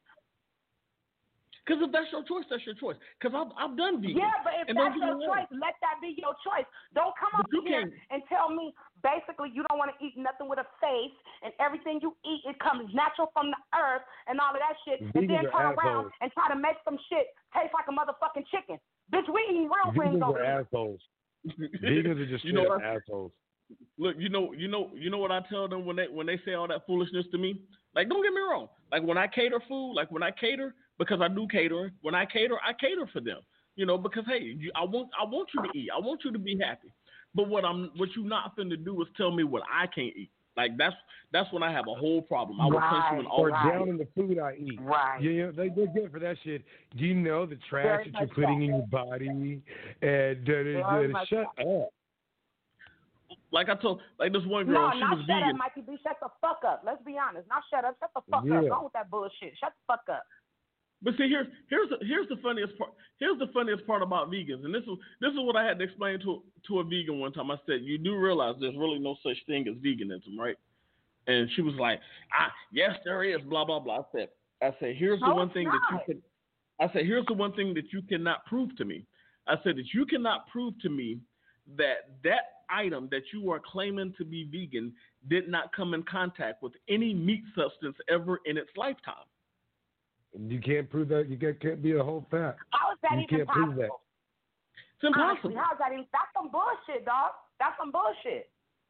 because if that's your choice, that's your choice. Because I've done vegan. Yeah, but if that's your choice, let that be your choice. Don't come up here and tell me basically you don't want to eat nothing with a face and everything you eat, it comes natural from the earth and all of that shit. And then turn around and try to make some shit taste like a motherfucking chicken. Bitch, we eating real things over here. Assholes. Vegans are just straight assholes. Look, you know what I tell them when they say all that foolishness to me. Like, don't get me wrong. Like when I cater food, because I do catering. When I cater for them. Because hey, I want you to eat. I want you to be happy. But what you not finna do is tell me what I can't eat. Like that's when I have a whole problem. I will punch you in all. Or down in the food I eat. Right. Yeah, they're good for that shit. Do you know the trash that you're putting in your body? And shut up. Like I told, this one girl, she was vegan. No, not shut up, Mikey B. Shut the fuck up. Let's be honest. Not shut up. Shut the fuck up. Go with that bullshit. Shut the fuck up. But see, here's the funniest part. Here's the funniest part about vegans, and this is what I had to explain to a vegan one time. I said, you do realize there's really no such thing as veganism, right? And she was like, yes, there is. Blah blah blah. I said, here's the one thing that you can. I said, here's the one thing that you cannot prove to me. I said that you cannot prove to me that item that you are claiming to be vegan did not come in contact with any meat substance ever in its lifetime. You can't prove that. You can't be a whole fat. How is that even possible? Prove that. It's impossible. Honestly, how is that even? That's some bullshit, dog. That's some bullshit.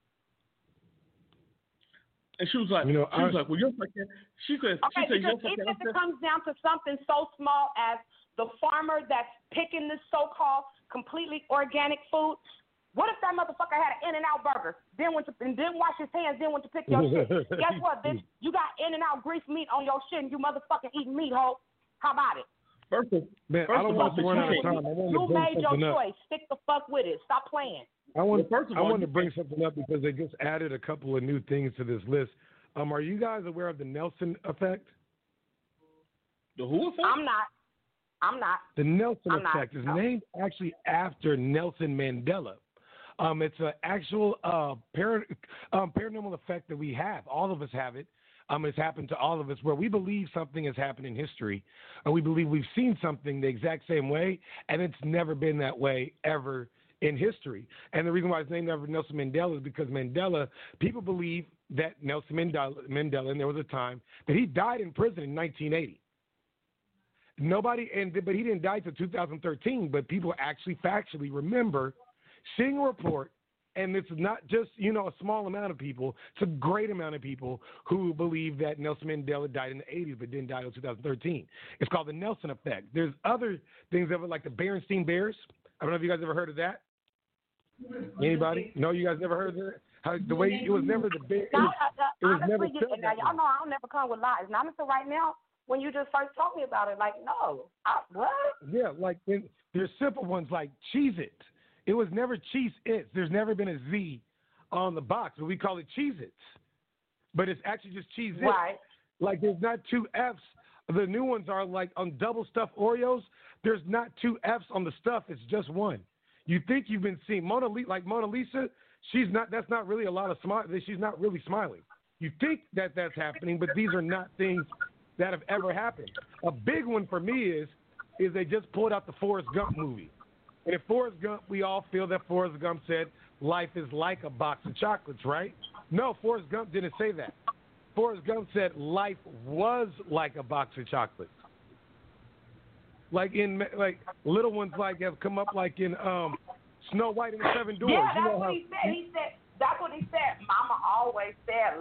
And she was like, well, you're fucking. She said, okay, because even if it comes down to something so small as the farmer that's picking this so-called completely organic food. What if that motherfucker had an In-N-Out burger, then didn't wash his hands, then went to pick your shit? Guess what, bitch? You got In-N-Out grease meat on your shit, and you motherfucking eating meat, ho. How about it? First of all, you made your choice. Stick the fuck with it. Stop playing. I want to bring something up because they just added a couple of new things to this list. Are you guys aware of the Nelson effect? The who effect? I'm not. The Nelson effect is named actually after Nelson Mandela. It's an actual paranormal effect that we have. All of us have it. It's happened to all of us where we believe something has happened in history, or we believe we've seen something the exact same way, and it's never been that way ever in history. And the reason why it's named after Nelson Mandela is because people believe that Nelson Mandela, and there was a time that he died in prison in 1980. But he didn't die until 2013, but people actually factually remember seeing a report, and it's not just, a small amount of people, it's a great amount of people who believe that Nelson Mandela died in the 80s but didn't die until 2013. It's called the Nelson effect. There's other things of it, like the Berenstain Bears. I don't know if you guys ever heard of that. Anybody? No, you guys never heard of that? The way it was never the bear. It was never. Now, y'all know I don't never come with lies. Not until right now. When you just first told me about it, like, no. What? Yeah, like there's simple ones like Cheez-It. It was never Cheez-Its. There's never been a Z on the box, but we call it Cheez-Its. But it's actually just Cheez-Its. Right. Like there's not two F's. The new ones are like on double stuffed Oreos. There's not two F's on the stuff. It's just one. You think you've been seeing Mona Lisa. That's not really a lot of smile. She's not really smiling. You think that that's happening, but these are not things that have ever happened. A big one for me is they just pulled out the Forrest Gump movie. And in Forrest Gump, we all feel that Forrest Gump said, life is like a box of chocolates, right? No, Forrest Gump didn't say that. Forrest Gump said life was like a box of chocolates. Like little ones have come up like in Snow White and the Seven Dwarfs. Yeah, that's what he said. That's what he said. Mama always said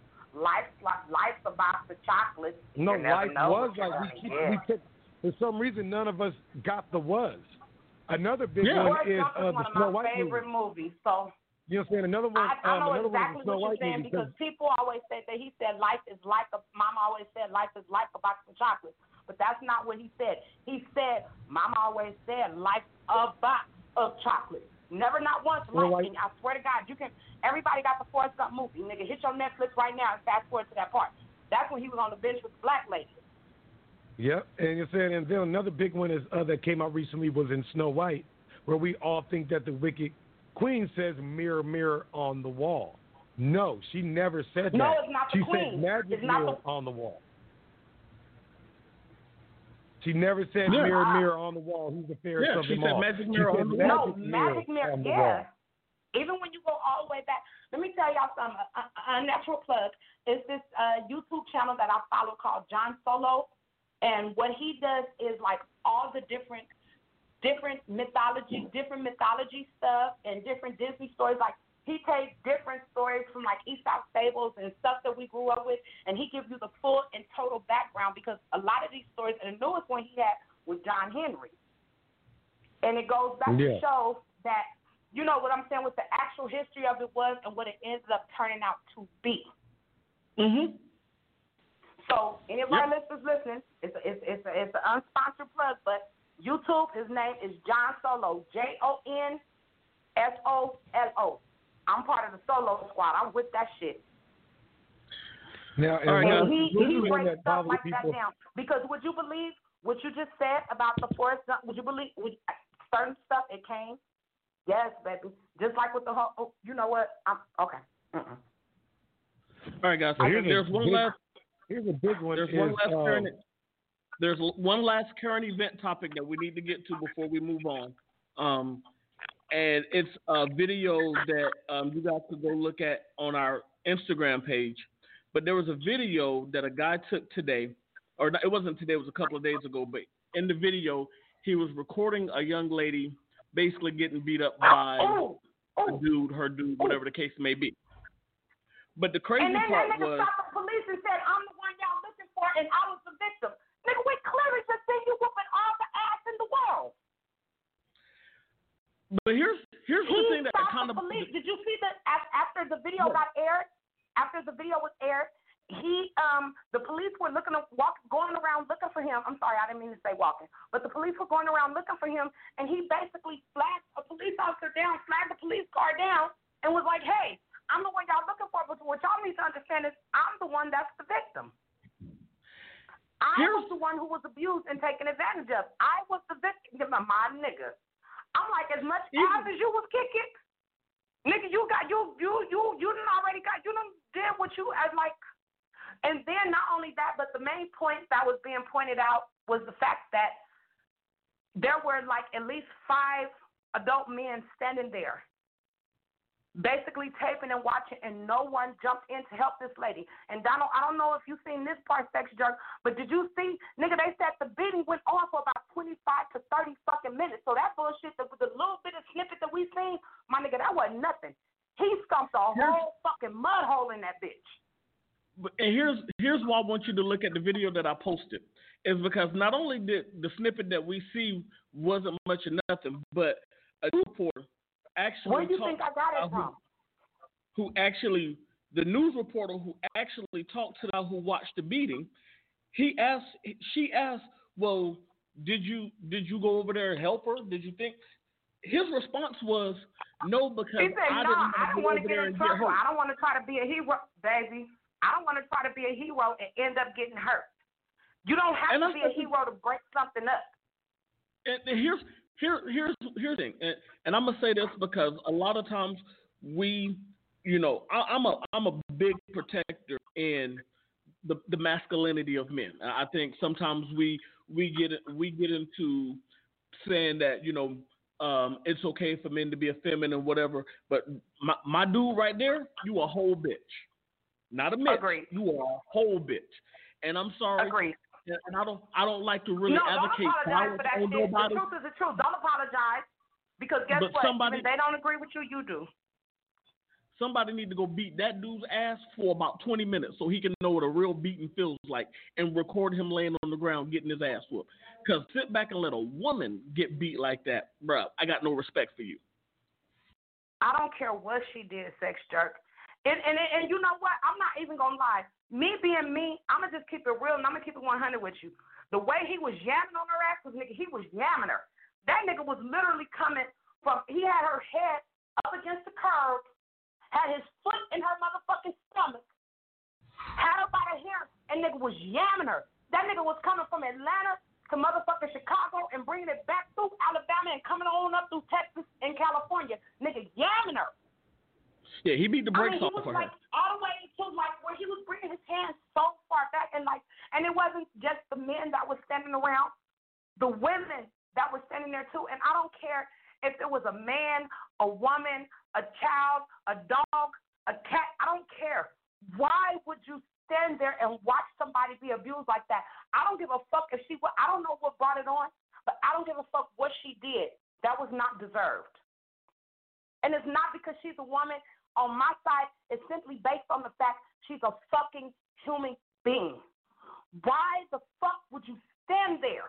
life's a box of chocolates. No, life was like we took. For some reason, none of us got the was. Another big one is the Snow White favorite movie. So you know what I'm saying? Another one. I know exactly what you're saying because people always say that he said life is like Mama always said life is like a box of chocolates. But that's not what he said. He said, Mama always said, life's a box of chocolate. Never, not once. I swear to God, everybody got the Forrest Gump movie. Nigga, hit your Netflix right now and fast forward to that part. That's when he was on the bench with the black lady. Yep, and you're saying, and then another big one is that came out recently was in Snow White, where we all think that the wicked queen says, mirror, mirror on the wall. No, she never said that. No, it's not the queen. She said magic mirror on the wall. She never said mirror, mirror on the wall. Who's the fairest of them all? She said magic mirror on the wall. No, magic mirror, yeah. Even when you go all the way back. Let me tell y'all something. A natural plug is this YouTube channel that I follow called John Solo. And what he does is like all the different mythology stuff and different Disney stories. Like he takes different stories from like East South Fables and stuff that we grew up with, and he gives you the full and total background because a lot of these stories, and the newest one he had was John Henry. And it goes back to show that, you know what I'm saying, what the actual history of it was and what it ended up turning out to be. Mm-hmm. So any of our listeners listening, it's an unsponsored plug, but YouTube, his name is John Solo, JONSOLO. I'm part of the Solo Squad. I'm with that shit. Now, and he breaks stuff like that down. Because would you believe what you just said about the Forrest Gump? Would you believe certain stuff it came? Yes, baby. Just like with the whole, you know what? Okay. All right, guys. So here's a big one. There's one last current event topic that we need to get to before we move on. And it's a video that you guys could go look at on our Instagram page. But there was a video that a guy took today, or it wasn't today, it was a couple of days ago. But in the video, he was recording a young lady basically getting beat up by a dude, her dude, whatever the case may be. But the crazy part was... And then that nigga stopped the police and said, I'm the one y'all looking for, and I was the victim. Nigga, we clearly just seen you whooping all the ass in the world. But here's the thing that kind of... Did you see that after the video got aired? After the video was aired, the police were going around looking for him. I'm sorry, I didn't mean to say walking. But the police were going around looking for him, and he basically flagged a police officer down, flagged the police car down, and was like, hey, I'm the one y'all looking for, but what y'all need to understand is I'm the one that's the victim. I was the one who was abused and taken advantage of. I was the victim, my nigga. I'm like, as much ass as you was kicking, nigga, you done did what you as like. And then not only that, but the main point that was being pointed out was the fact that there were like at least 5 adult men standing there, basically taping and watching, and no one jumped in to help this lady. And Donald, I don't know if you've seen this part, Sex Jerk, but did you see, nigga, they said the beating went on for about 25 to 30 fucking minutes. So that bullshit, the little bit of snippet that we seen, my nigga, that wasn't nothing. He stumped a whole fucking mud hole in that bitch. And here's why I want you to look at the video that I posted, is because not only did the snippet that we see wasn't much of nothing, but a reporter actually where do you think I got it from? The news reporter who actually talked to the who watched the beating, she asked, well, did you go over there and help her? Did you think? His response was no, because he said, I didn't want to get in trouble. I don't want to try to be a hero, baby. I don't want to try to be a hero and end up getting hurt. You don't have to be a hero to break something up. And here's the thing, and I'm gonna say this because a lot of times we, I'm a big protector in the masculinity of men. I think sometimes we get into saying that it's okay for men to be effeminate and whatever, but my dude right there, you a whole bitch. Not a bitch. Agreed. You are a whole bitch. And I'm sorry. Agreed. And I don't like to really advocate violence on nobody. The truth is the truth. Don't apologize. Because guess what? If they don't agree with you, you do. Somebody need to go beat that dude's ass for about 20 minutes so he can know what a real beating feels like and record him laying on the ground getting his ass whooped. Because sit back and let a woman get beat like that, bruh, I got no respect for you. I don't care what she did, sex jerk. And you know what? I'm not even going to lie. Me being me, I'm going to just keep it real and I'm going to keep it 100 with you. The way he was yamming on her ass was, nigga, he was yamming her. That nigga was literally coming from, he had her head up against the curb, had his foot in her motherfucking stomach, had her by the hair, and nigga was yamming her. That nigga was coming from Atlanta to motherfucking Chicago and bringing it back through Alabama and coming on up through Texas and California. Nigga yamming her. Yeah, he beat the brakes off of her. Like all the way to like where he was bringing his hands so far back and it wasn't just the men that was standing around, the women that were standing there too. And I don't care if it was a man, a woman, a child, a dog, a cat. I don't care. Why would you stand there and watch somebody be abused like that? I don't give a fuck if I don't know what brought it on, but I don't give a fuck what she did. That was not deserved. And it's not because she's a woman. On my side, it's simply based on the fact she's a fucking human being. Why the fuck would you stand there?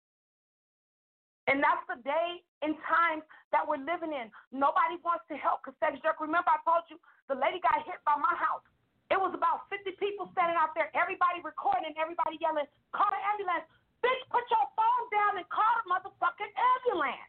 And that's the day and time that we're living in. Nobody wants to help because sex jerk. Remember I told you the lady got hit by my house. It was about 50 people standing out there, everybody recording, everybody yelling, call the ambulance. Bitch, put your phone down and call the motherfucking ambulance.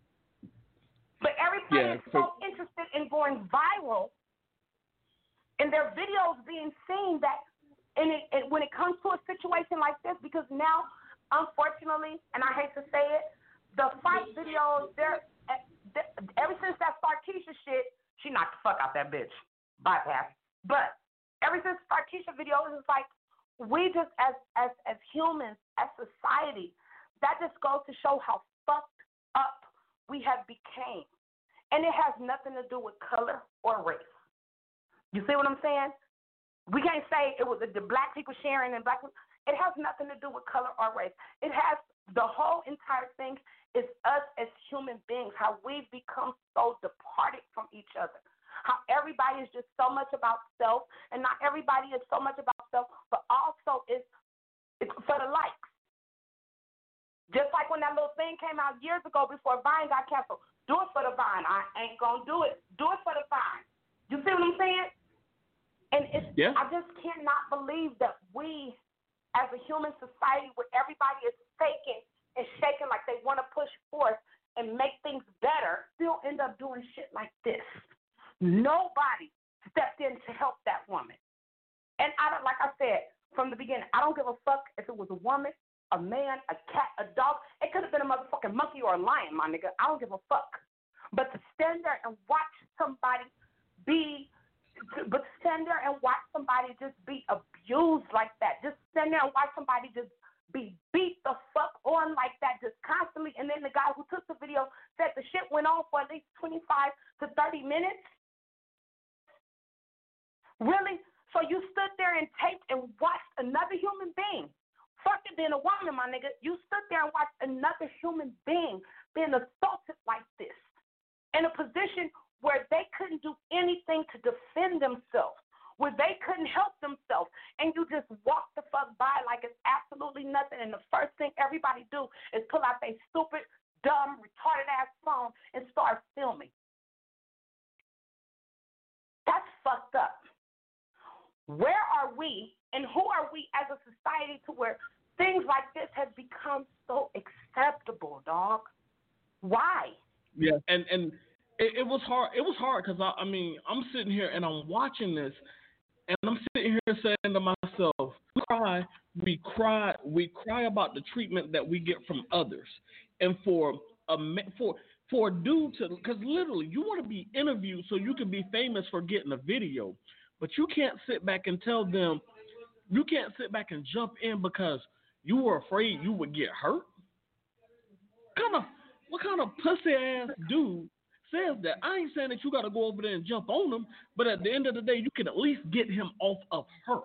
But everybody is so interested in going viral and their videos being seen that when it comes to a situation like this, because now, unfortunately, and I hate to say it, the fight videos, ever since that Sarkeisha shit, she knocked the fuck out that bitch. Bypass. But ever since Sarkeisha videos, it's like we just, as humans, as society, that just goes to show how fucked up we have became. And it has nothing to do with color or race. You see what I'm saying? We can't say it was the black people sharing and black people. It has nothing to do with color or race. It has, the whole entire thing is us as human beings, how we've become so departed from each other. How everybody is just so much about self, and not everybody is so much about self, but also it's for the likes. Just like when that little thing came out years ago before Vine got canceled. Do it for the Vine. I ain't going to do it. Do it for the Vine. You see what I'm saying? And I just cannot believe that we, as a human society where everybody is faking and shaking like they want to push forth and make things better, still end up doing shit like this. Nobody stepped in to help that woman. And like I said from the beginning, I don't give a fuck if it was a woman, a man, a cat, a dog. It could have been a motherfucking monkey or a lion, my nigga. I don't give a fuck. But to stand there and watch somebody just be abused like that, just stand there and watch somebody just be beat the fuck on like that, just constantly. And then the guy who took the video said the shit went on for at least 25 to 30 minutes. Really? So you stood there and taped and watched another human being, fuck it, being a woman, my nigga. You stood there and watched another human being being assaulted like this in a position where they couldn't do anything to defend themselves, where they couldn't help themselves, and you just walk the fuck by like it's absolutely nothing. And the first thing everybody do is pull out their stupid, dumb, retarded-ass phone and start filming. That's fucked up. Where are we and who are we as a society to where things like this have become so acceptable, dog? Why? Yeah, and it was hard. It was hard because, I mean, I'm sitting here and I'm watching this, and I'm sitting here saying to myself, we cry about the treatment that we get from others. And for a dude to, because literally you want to be interviewed so you can be famous for getting a video. But you can't sit back and tell them, you can't sit back and jump in because you were afraid you would get hurt. What kind of pussy ass dude says that? I ain't saying that you got to go over there and jump on him, but at the end of the day, you can at least get him off of her.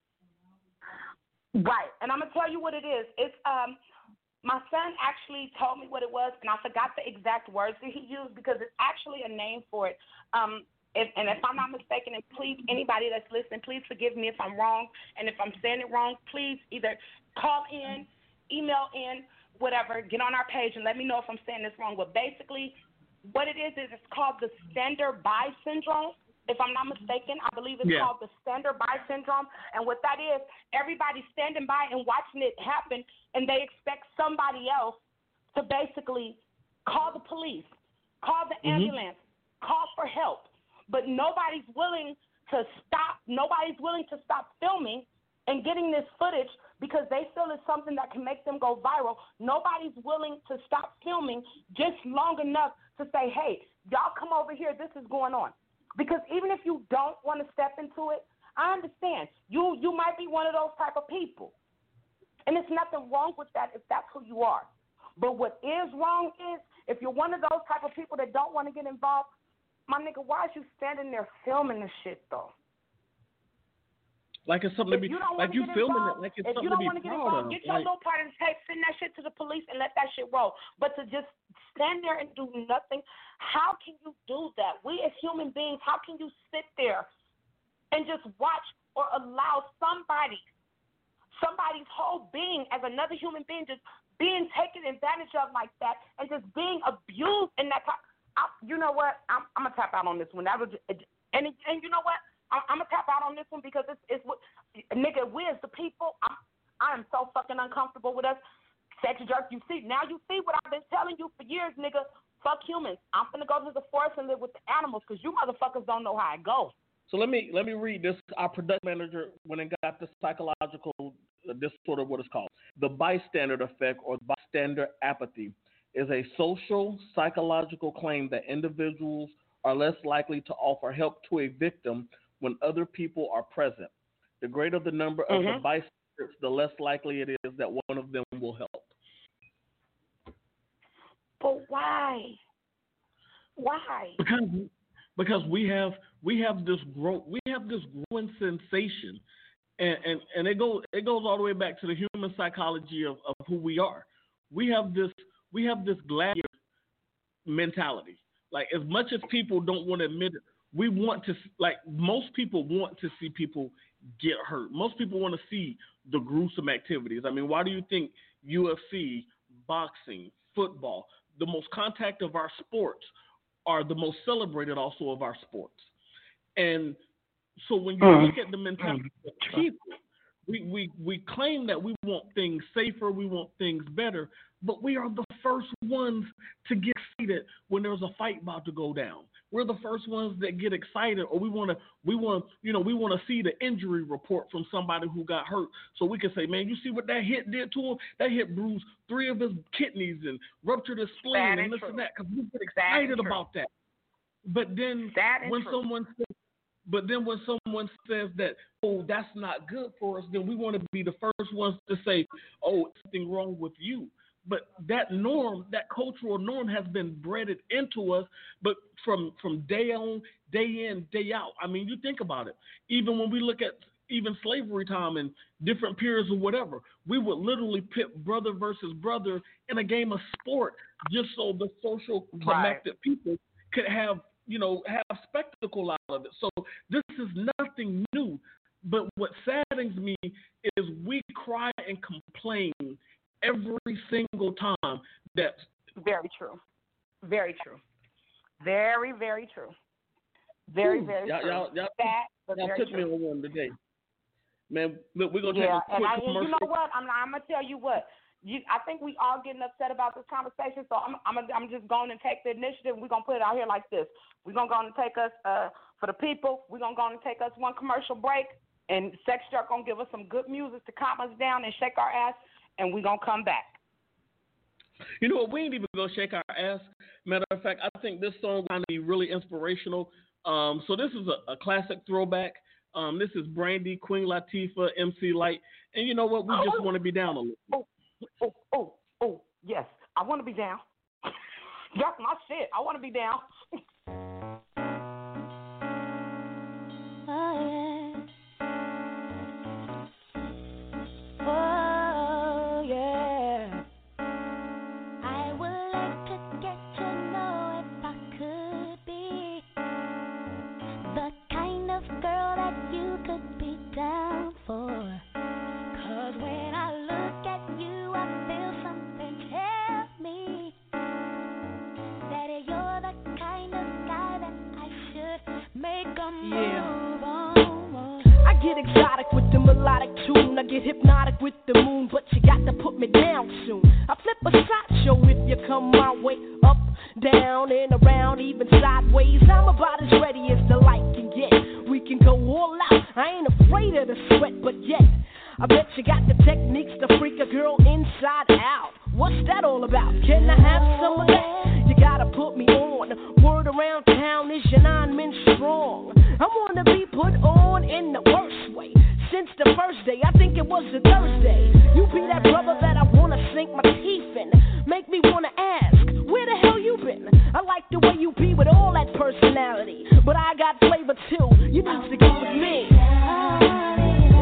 Right, and I'm gonna tell you what it is. It's my son actually told me what it was, and I forgot the exact words that he used because it's actually a name for it. If I'm not mistaken, and please, anybody that's listening, please forgive me if I'm wrong. And if I'm saying it wrong, please either call in, email in, whatever, get on our page and let me know if I'm saying this wrong. But basically, what it is it's called the stand-by syndrome. If I'm not mistaken, I believe it's called the stand-by syndrome. And what that is, everybody's standing by and watching it happen, and they expect somebody else to basically call the police, call the ambulance, call for help. But nobody's willing to stop. Nobody's willing to stop filming and getting this footage because they feel it's something that can make them go viral. Nobody's willing to stop filming just long enough to say, hey, y'all come over here. This is going on. Because even if you don't want to step into it, I understand. You might be one of those type of people. And there's nothing wrong with that if that's who you are. But what is wrong is if you're one of those type of people that don't want to get involved, my nigga, why is you standing there filming this shit, though? Like it's something to be, like you filming it, like it's something to be proud of. Get your little part of the tape, send that shit to the police and let that shit roll. But to just stand there and do nothing, how can you do that? We as human beings, how can you sit there and just watch or allow somebody's whole being as another human being just being taken advantage of like that and just being abused in that time? You know what? I'm going to tap out on this one. And you know what? I'm going to tap out on this one because it's what, nigga, we as the people, I am so fucking uncomfortable with us. Sex jerk, you see what I've been telling you for years, nigga. Fuck humans. I'm going to go to the forest and live with the animals because you motherfuckers don't know how it goes. So let me read this. Our production manager went and got the psychological disorder, what it's called. The bystander effect or bystander apathy is a social psychological claim that individuals are less likely to offer help to a victim when other people are present. The greater the number of the bystanders, the less likely it is that one of them will help. But why? Why? Because we have this growing sensation, and it goes all the way back to the human psychology of who we are. We have this gladiator mentality. Like as much as people don't want to admit it, we want to, like most people want to see people get hurt. Most people want to see the gruesome activities. I mean, why do you think UFC, boxing, football, the most contact of our sports are the most celebrated also of our sports? And so when you look at the mentality of people, we claim that we want things safer, we want things better, but we are the first ones to get excited when there's a fight about to go down. We're the first ones that get excited, or we want to see the injury report from somebody who got hurt, so we can say, man, you see what that hit did to him? That hit bruised 3 of his kidneys and ruptured his spleen and this and that, because we get excited about that. But then when someone says that, oh, that's not good for us, then we want to be the first ones to say, oh, something wrong with you. But that norm, that cultural norm has been bred into us, but from day on, day in, day out. I mean, you think about it. Even when we look at even slavery time and different periods or whatever, we would literally pit brother versus brother in a game of sport just so the social connected people could have spectacle out of it. So this is nothing new. But what saddens me is we cry and complain every single time. That's very true. Very true. Very, very true. Very, very true. Y'all took me on one today. Man, look, we're going to take a quick commercial. You know what? I'm going to tell you what. I think we all getting upset about this conversation, so I'm just going to take the initiative. We're going to put it out here like this. We're going to go and take us, for the people, we're going to go and take us one commercial break, and Sex Jerk going to give us some good music to calm us down and shake our ass, and we're going to come back. You know what? We ain't even going to shake our ass. Matter of fact, I think this song is going to be really inspirational. So this is a classic throwback. This is Brandy, Queen Latifah, MC Lyte. And you know what? We just want to be down a little. Oh, yes. I want to be down. That's my shit. I want to be down. Oh, yeah. I would like to get to know if I could be the kind of girl that you could be down for. 'Cause when I look at you, I feel something tell me that you're the kind of guy that I should make a move on. I get exotic with the melodic tune. I get hypnotic with the moon, but you got to put me down soon. I flip a sideshow if you come my way. Up, down, and around, even sideways. I'm about as ready as the light can get. We can go all out. I ain't afraid of the sweat, but yet I bet you got the techniques to freak a girl inside out. What's that all about? Can I have some of that? You gotta put me on. Word around town is your 9 men strong. I wanna be put on in the worst way. Since the first day, I think it was a Thursday. You be that brother that I wanna sink my teeth in. Make me wanna ask, where the hell you been? I like the way you be with all that personality, but I got flavor too. You need to go with me.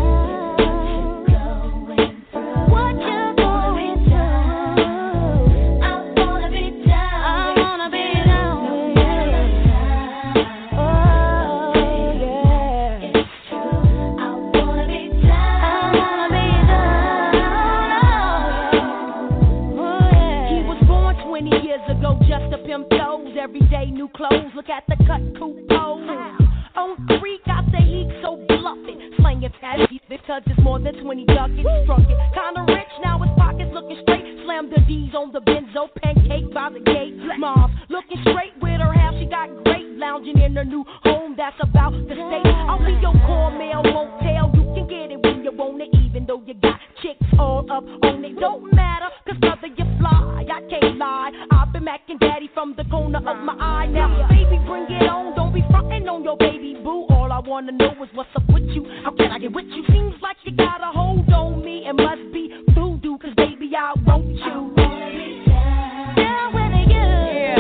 day, new clothes, look at the cut, coupe pose. On 3, got the heat, so bluffing. Slanging fatty, this touches more than 20 ducats. Struck it, kinda rich, now his pockets looking straight. Slam the D's on the benzo, pancake by the gate. Mom's looking straight with her half, she got great. Lounging in her new home, that's about the state. I'll be your core mail, won't tell. You can get it when you want it, even though you got chicks all up on it. Don't matter, cause brother, you fly, I can't lie. I've been macking daddy from the corner of my eye. Now, baby, bring it on, don't be frontin' on your baby boo. All I wanna know is what's up with you. How can I get with you? Seems like you got a hold on me. It must be voodoo, cause baby, I want you. Down with you.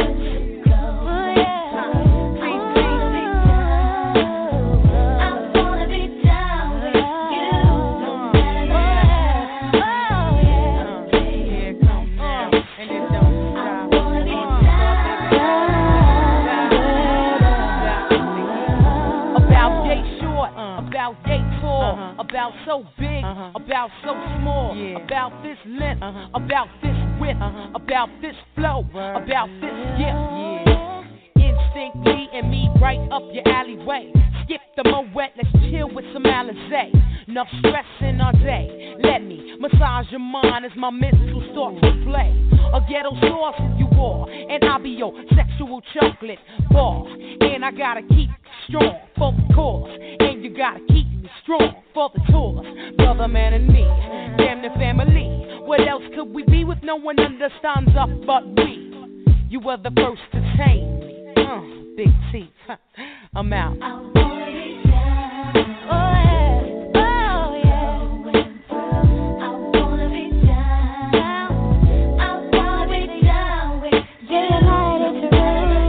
About so big, about so small, about this length, about this width, about this flow, about this gift. Instinctly and me right up your alleyway. Skip the Moet, let's chill with some Alizé. Enough stressing all day. Let me massage your mind as my mental starts to play. A ghetto sauce if you are, and I'll be your sexual chocolate bar. And I gotta keep strong for the cause, and you gotta keep me strong for the tours. Brother, man, and me, damn the family. What else could we be with no one understands us but we? You were the first to tame me. Big teeth, I'm out. I wanna be down. Oh yeah, oh yeah. I wanna be down. I wanna be down with you. Light it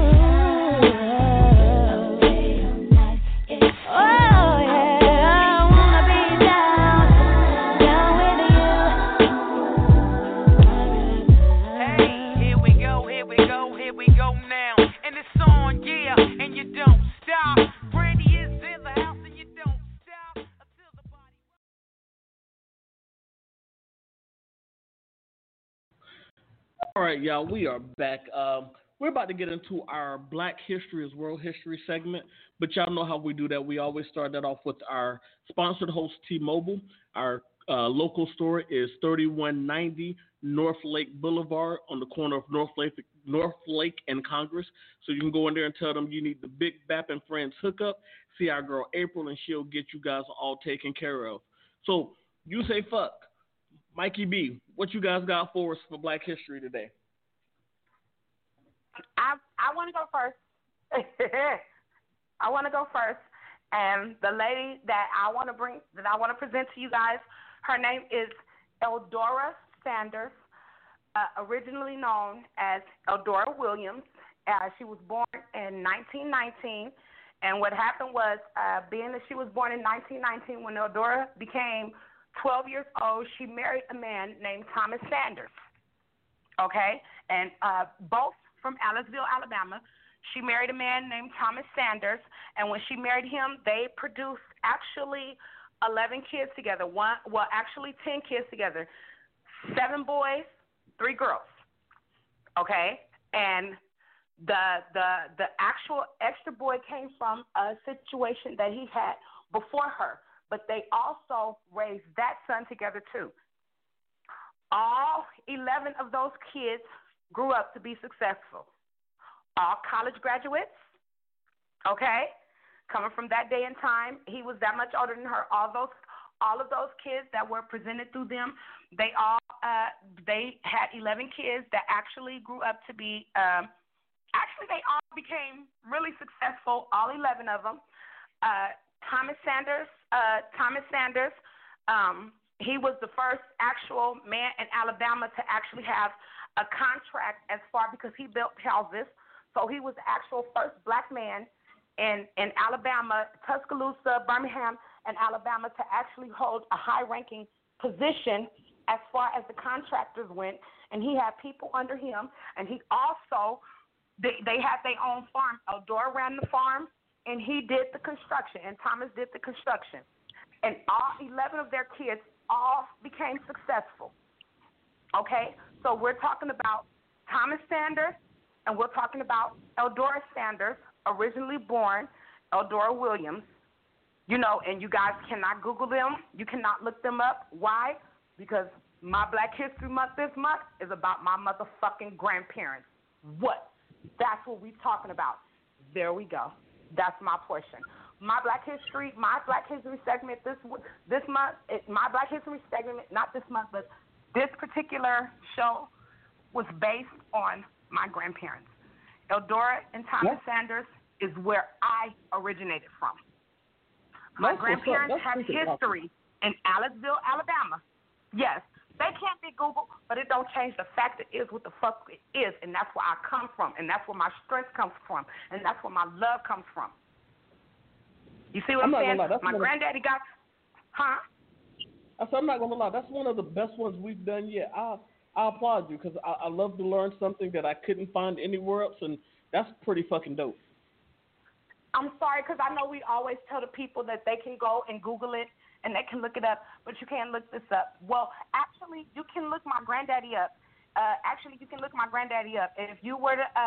oh yeah, I wanna be down with you. Hey, here we go, here we go, here we go now. And it's on, yeah, and you don't stop. Brandy is in the house and you don't stop until the body. All right, y'all, we are back. We're about to get into our Black History is World History segment, but y'all know how we do that. We always start that off with our sponsored host, T-Mobile. Our local store is 3190 North Lake Boulevard on the corner of North Lake and Congress. So you can go in there and tell them you need the Big Bap and Friends hookup. See our girl April, and she'll get you guys all taken care of. So you say fuck. Mikey B, what you guys got for us for Black History today? I want to go first. I want to go first. And the lady that I want to present to you guys, her name is Eldora Sanders, originally known as Eldora Williams. She was born in 1919. And what happened was, being that she was born in 1919, when Eldora became 12 years old, she married a man named Thomas Sanders. Okay? And both from Aliceville, Alabama. She married a man named Thomas Sanders, and when she married him, they produced actually 11 kids together. 10 kids together. 7 boys, 3 girls. Okay? And the actual extra boy came from a situation that he had before her, but they also raised that son together too. All 11 of those kids grew up to be successful. All college graduates, okay, coming from that day and time. He was that much older than her. All of those kids that were presented through them, they had 11 kids that actually grew up to be, they all became really successful, all 11 of them. Thomas Sanders, he was the first actual man in Alabama to actually have a contract because he built houses. So he was the actual first black man in Alabama, Tuscaloosa, Birmingham, and Alabama to actually hold a high-ranking position as far as the contractors went. And he had people under him. And he also, they had their own farm. Eldora ran the farm, and he did the construction, and Thomas did the construction. And all 11 of their kids all became successful. Okay? So we're talking about Thomas Sanders, and we're talking about Eldora Sanders, originally born Eldora Williams. You know, and you guys cannot Google them. You cannot look them up. Why? Because my Black History Month this month is about my motherfucking grandparents. What? That's what we're talking about. There we go. That's my portion. My Black History segment this month, my Black History segment, not this month, but this particular show was based on my grandparents. Eldora and Thomas Sanders is where I originated from. My grandparents have history in Aliceville, Alabama. Yes, they can't be Googled, but it don't change the fact that it is what the fuck it is, and that's where I come from, and that's where my strength comes from, and that's where my love comes from. You see what I'm saying? My granddaddy got, huh? I'm not gonna lie. That's one of the best ones we've done yet. I applaud you because I love to learn something that I couldn't find anywhere else, and that's pretty fucking dope. I'm sorry, because I know we always tell the people that they can go and Google it and they can look it up, but you can't look this up. Well, actually, you can look my granddaddy up. You can look my granddaddy up. If you were to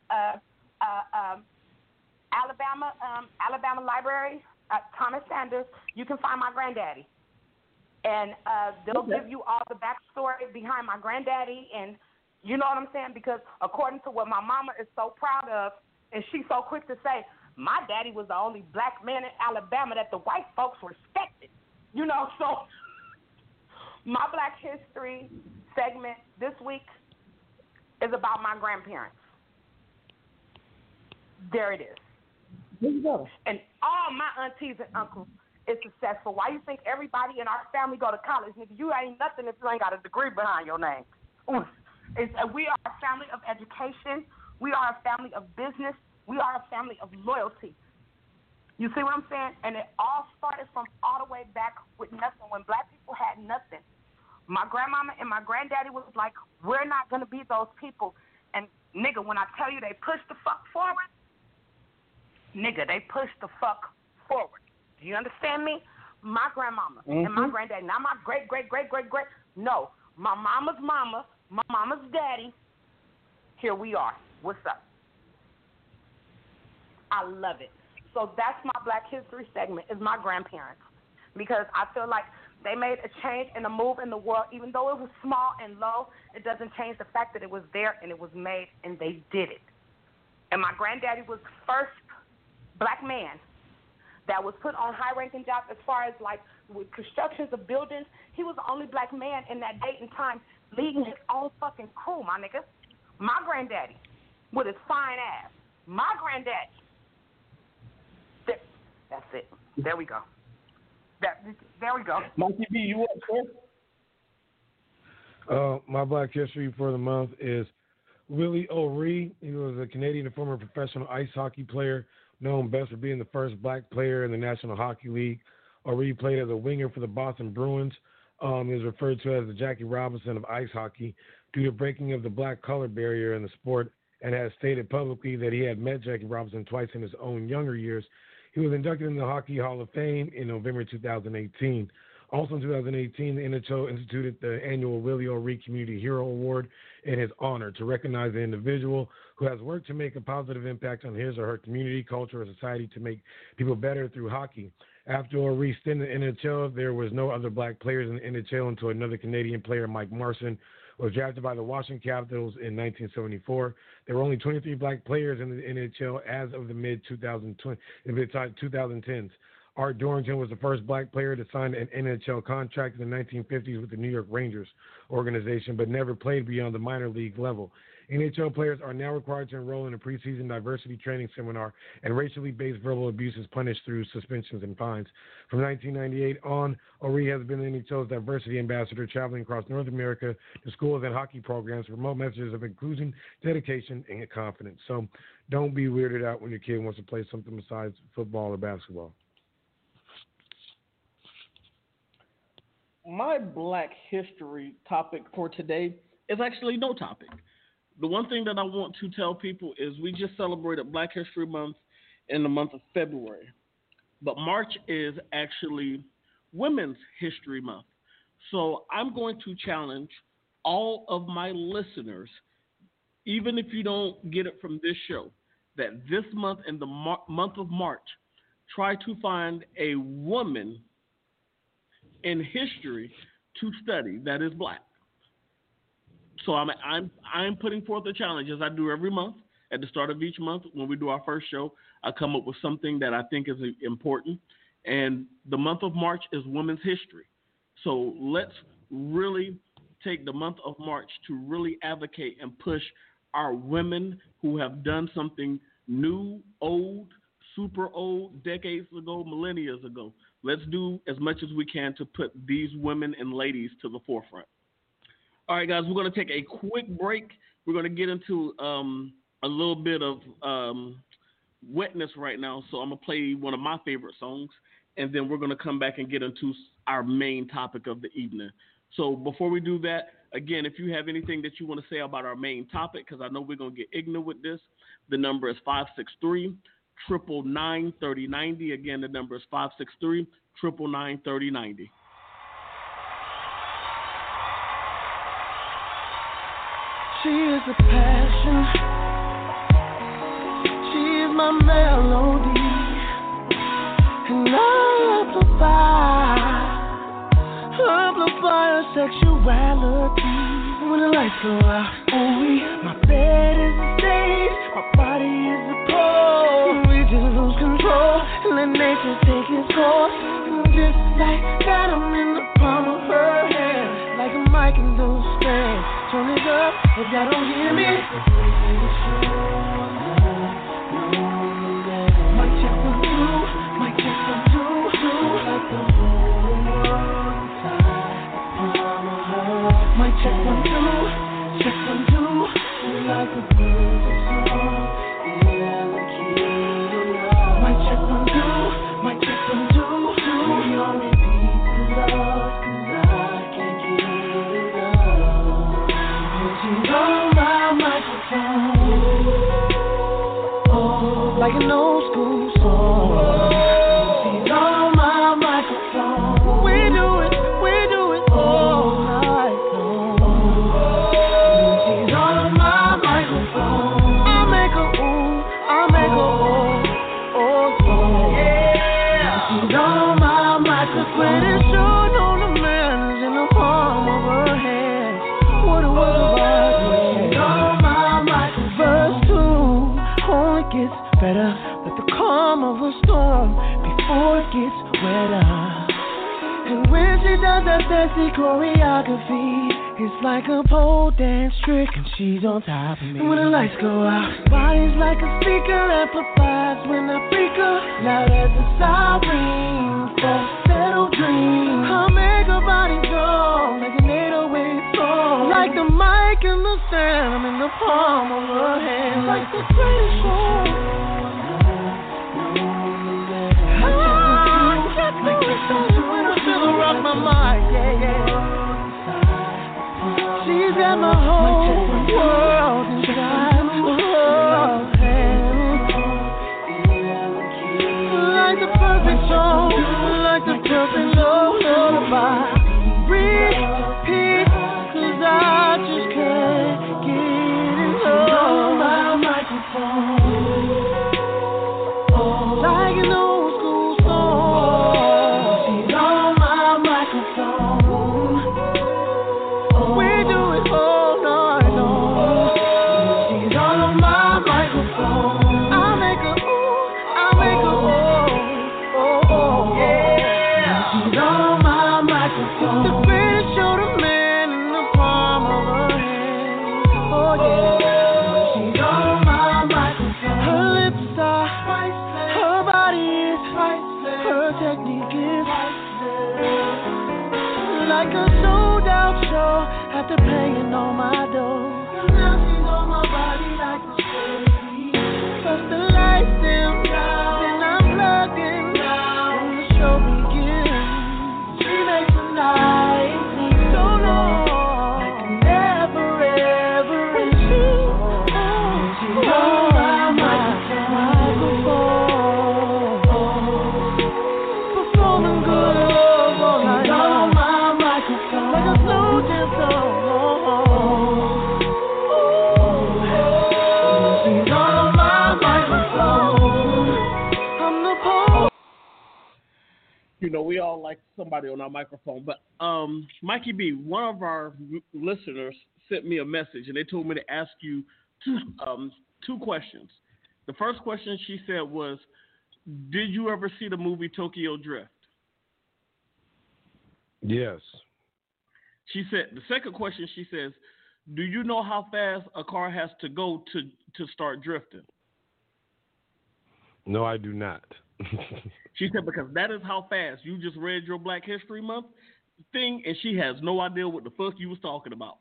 Alabama Library, Thomas Sanders, you can find my granddaddy. And they'll give you all the backstory behind my granddaddy, and you know what I'm saying? Because according to what my mama is so proud of, and she's so quick to say, my daddy was the only black man in Alabama that the white folks respected. You know, so my Black History segment this week is about my grandparents. There it is. There you go. And all my aunties and uncles is successful. Why you think everybody in our family go to college? Nigga, you ain't nothing if you ain't got a degree behind your name. We are a family of education. We are a family of business. We are a family of loyalty. You see what I'm saying? And it all started from all the way back with nothing, when black people had nothing. My grandmama and my granddaddy was like, we're not going to be those people. And, nigga, when I tell you they pushed the fuck forward, nigga, they pushed the fuck forward. Do you understand me? My grandmama and my granddaddy, not my great, no, my mama's mama, my mama's daddy, here we are. What's up? I love it. So that's my Black History segment, is my grandparents. Because I feel like they made a change and a move in the world. Even though it was small and low, it doesn't change the fact that it was there and it was made and they did it. And my granddaddy was the first black man that was put on high-ranking jobs as far as, like, with constructions of buildings. He was the only black man in that date and time leading his own fucking crew, my nigga. My granddaddy with his fine ass. My granddaddy. That's it. There we go. There we go. Monkey B, you up, sir? My Black History for the month is Willie O'Ree. He was a Canadian and former professional ice hockey player, known best for being the first black player in the National Hockey League. O'Ree played as a winger for the Boston Bruins. He was referred to as the Jackie Robinson of ice hockey due to breaking of the black color barrier in the sport, and has stated publicly that he had met Jackie Robinson twice in his own younger years. He was inducted in the Hockey Hall of Fame in November 2018. Also in 2018, the NHL instituted the annual Willie O'Ree Community Hero Award in his honor to recognize the individual who has worked to make a positive impact on his or her community, culture, or society to make people better through hockey. After O'Ree's stint in the NHL, there was no other black players in the NHL until another Canadian player, Mike Marson, was drafted by the Washington Capitals in 1974. There were only 23 black players in the NHL as of the mid-2010s. Art Dorrington was the first black player to sign an NHL contract in the 1950s with the New York Rangers organization, but never played beyond the minor league level. NHL players are now required to enroll in a preseason diversity training seminar, and racially based verbal abuse is punished through suspensions and fines. From 1998 on, O'Ree has been the NHL's diversity ambassador, traveling across North America to schools and hockey programs to promote messages of inclusion, dedication, and confidence. So don't be weirded out when your kid wants to play something besides football or basketball. My Black History topic for today is actually no topic. The one thing that I want to tell people is we just celebrated Black History Month in the month of February. But March is actually Women's History Month. So I'm going to challenge all of my listeners even if you don't get it from this show, that this month in the month of March, try to find a woman in history to study that is black. So I'm putting forth a challenge, as I do every month. At the start of each month, when we do our first show, I come up with something that I think is important. And the month of March is Women's History. So let's really take the month of March to really advocate and push our women who have done something new, old, super old, decades ago, millennia ago. Let's do as much as we can to put these women and ladies to the forefront. All right, guys, we're going to take a quick break. We're going to get into a little bit of wetness right now, so I'm going to play one of my favorite songs, and then we're going to come back and get into our main topic of the evening. So before we do that, again, if you have anything that you want to say about our main topic, because I know we're going to get ignorant with this, the number is 563-999-3090. Again, the number is 563-999-3090. She is a passion. She is my melody. And I amplify her sexuality. When the lights go out, my bed is a stage, my body is a pole. We just lose control and let nature take its course. And just like that, I'm in the palm of her hand, like a mic in those strings. Turn it up if y'all don't hear me. My check for two, my check for two, like the whole world inside the palm of her. My check for two, like the birds of song in the key of love. My check for two, we on repeat the love, 'cause I can't get enough. She's on my microphone, like an old school song. She's on my microphone. We do it all night long. She's on my microphone. I make her yeah. She's on my microphone. Greatest show known to man is in the palm of her hand. What a world of art. She's on my microphone. Verse 2 only gets better, but the calm of a storm before it gets wetter. And when she does that sexy choreography, it's like a pole dance trick, and she's on top of me. And when the lights go out, body's like a speaker, amplifies when I freak her. Loud as a siren, falsetto dream. I'll make her body go like an 808 song. Like the mic in the stand, I'm in the palm of her hand. Like the greatest show. When I feel her rock my mind, yeah. She's got my whole world inside her hands. Like the perfect song, like the perfect lullaby. Repeat, 'cause I just can't get enough. My microphone, like an old school song. She's on my microphone. We do it all night long. She's on my microphone. I make her yeah. She's on my microphone. The greatest show to man in the palm of her hand. Oh yeah. She's on my microphone. Her lips are priceless. Her body is priceless. Her technique is priceless. Like a sold out show after paying all my dough. Now she's on my body like a baby. First the lights dim down, then I'm plugged in. When the show begins, she makes the night seem so long, like it never ever ends. She's on my microphone, performing good love all night long. Like a slow dance song. You know, we all like somebody on our microphone. But Mikey B, one of our listeners sent me a message, and they told me to ask you two questions. The first question she said was, did you ever see the movie Tokyo Drift? Yes. She said, the second question, she says, do you know how fast a car has to go to start drifting? No, I do not. She said, because that is how fast. You just read your Black History Month thing, and she has no idea what the fuck you was talking about.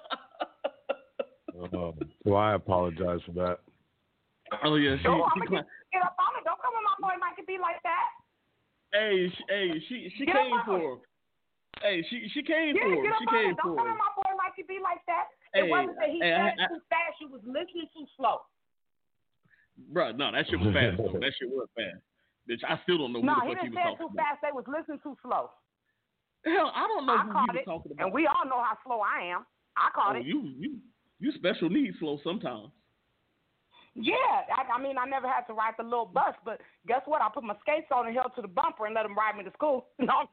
So I apologize for that. Oh, yeah. Get up on it. Don't come with my boy Mikey B like that. Hey, she came for her. Hey, she came for her. She came for her. Don't come with my boy Mikey B like that. It wasn't that he said too fast. You was listening too slow. Bro, no, that shit was fast, though. That shit was fast. Bitch, I still don't know who the fuck he was talking about. No, he didn't say it too fast. They was listening too slow. Hell, I don't know who he was talking about. And we all know how slow I am. I caught it. You special needs slow sometimes. Yeah, I mean, I never had to ride the little bus, but guess what? I put my skates on and held to the bumper and let them ride me to school. No,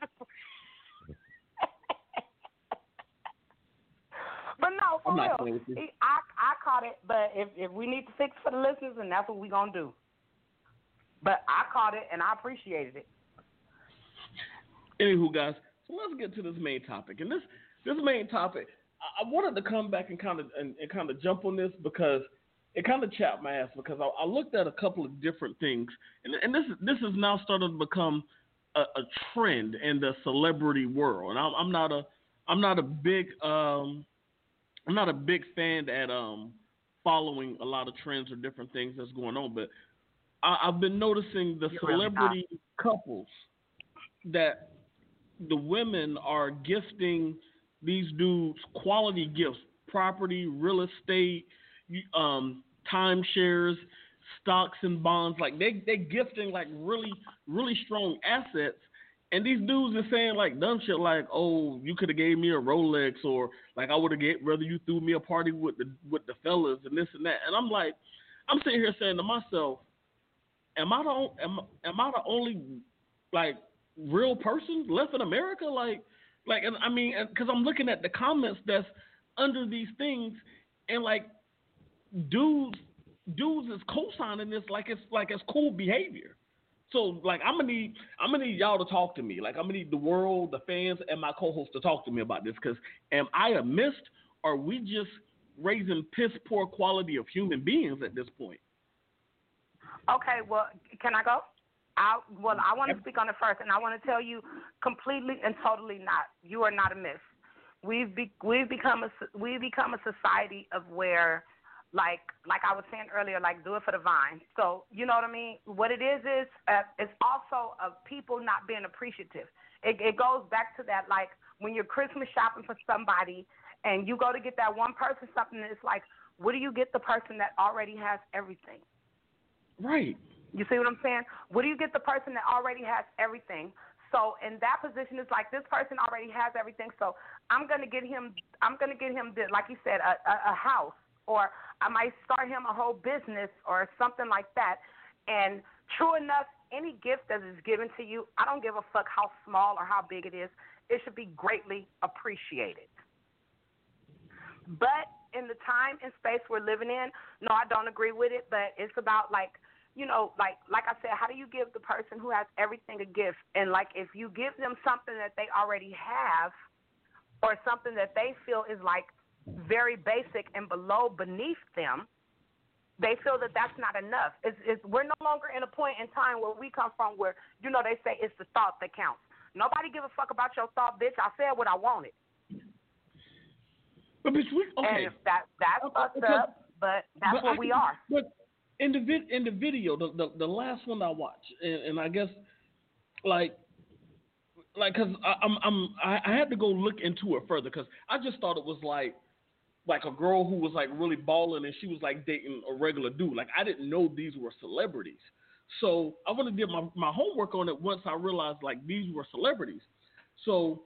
but no, for real, I caught it. But if we need to fix it for the listeners, then that's what we gonna do. But I caught it and I appreciated it. Anywho, guys, so let's get to this main topic. And this main topic, I wanted to come back and kind of jump on this because it kind of chapped my ass because I looked at a couple of different things, and this is now starting to become a trend in the celebrity world. And I'm not a big fan at following a lot of trends or different things that's going on, but I've been noticing the celebrity couples that the women are gifting these dudes quality gifts, property, real estate, timeshares, stocks and bonds. Like they gifting like really, really strong assets. And these dudes are saying like dumb shit like, oh, you could have gave me a Rolex, or like I would have rather you threw me a party with the fellas and this and that. And I'm like, I'm sitting here saying to myself, am I the only like real person left in America? Like, and I mean, because I'm looking at the comments that's under these things, and like dudes is co-signing this like it's cool behavior. So like I'm gonna need y'all to talk to me. Like I'm gonna need the world, the fans, and my co-host to talk to me about this. Because am I a mist, or are we just raising piss poor quality of human beings at this point? Okay, well, can I go? I want to speak on it first, and I want to tell you completely and totally not. You are not a myth. We've become a society of where, like I was saying earlier, like do it for the vine. So you know what I mean. What it is it's also of people not being appreciative. It goes back to that, like when you're Christmas shopping for somebody, and you go to get that one person something, and it's like, what do you get the person that already has everything? Right. You see what I'm saying? What do you get the person that already has everything? So in that position, it's like this person already has everything. So I'm gonna get him, like you said, a house, or I might start him a whole business or something like that. And true enough, any gift that is given to you, I don't give a fuck how small or how big it is. It should be greatly appreciated. But in the time and space we're living in, no, I don't agree with it. But it's about like, you know, like I said, how do you give the person who has everything a gift? And like if you give them something that they already have, or something that they feel is like very basic and beneath them, they feel that that's not enough. We're no longer in a point in time where we come from where, you know, they say it's the thought that counts. Nobody give a fuck about your thought, bitch. I said what I wanted. But bitch, okay. And if that's fucked up, but that's what we are. But in the video, the last one I watched, and I guess like because I had to go look into it further because I just thought it was like a girl who was like really balling and she was like dating a regular dude. Like I didn't know these were celebrities. So I want to do my homework on it once I realized like these were celebrities. So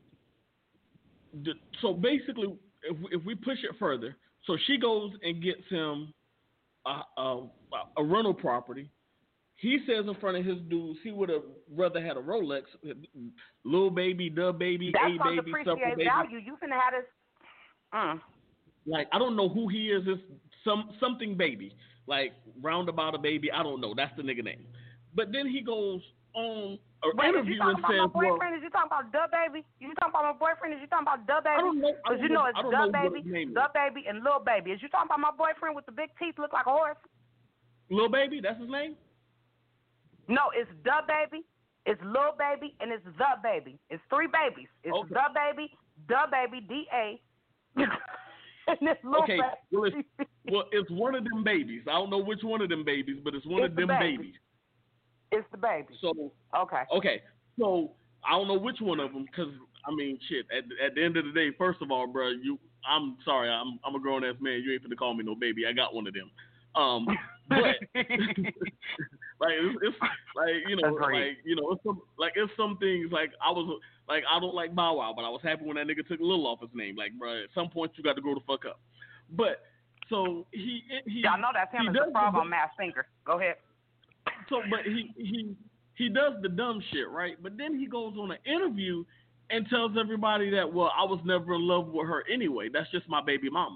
basically, if we push it further, so she goes and gets him a rental property. he says in front of his dudes he would have rather had a Rolex, Lil Baby, Dub Baby, that's A Baby, Supper Baby. Value. You finna have this. Like, I don't know who he is. It's something baby, like roundabout a baby. I don't know. That's the nigga name. But then he goes on an interview and says, "Well, is you talking about Dub Baby? You talking about my boyfriend? Is you talking about Dub Baby? I don't know. Because you know it's Dub Baby, and Lil Baby. Is you talking about my boyfriend with the big teeth, look like a horse? Lil Baby, that's his name? No, it's Dub Baby, it's Lil Baby, and it's The Baby. It's 3 babies. It's The Baby, D-A. And it's Lil Baby. Well, it's one of them babies. I don't know which one of them babies, but it's one of them babies. It's the baby. So okay. So I don't know which one of them, because I mean, shit. At the end of the day, first of all, bro, I'm sorry. I'm a grown ass man. You ain't finna call me no baby. I got one of them. But like it's like it's some things like I was like I don't like Bow Wow, but I was happy when that nigga took Lil off his name. Like, bro, at some point you got to grow the fuck up. But so he y'all know that's him as the frog on Masked Singer. Go ahead. So, but he does the dumb shit, right? But then he goes on an interview and tells everybody that, well, I was never in love with her anyway. That's just my baby mama.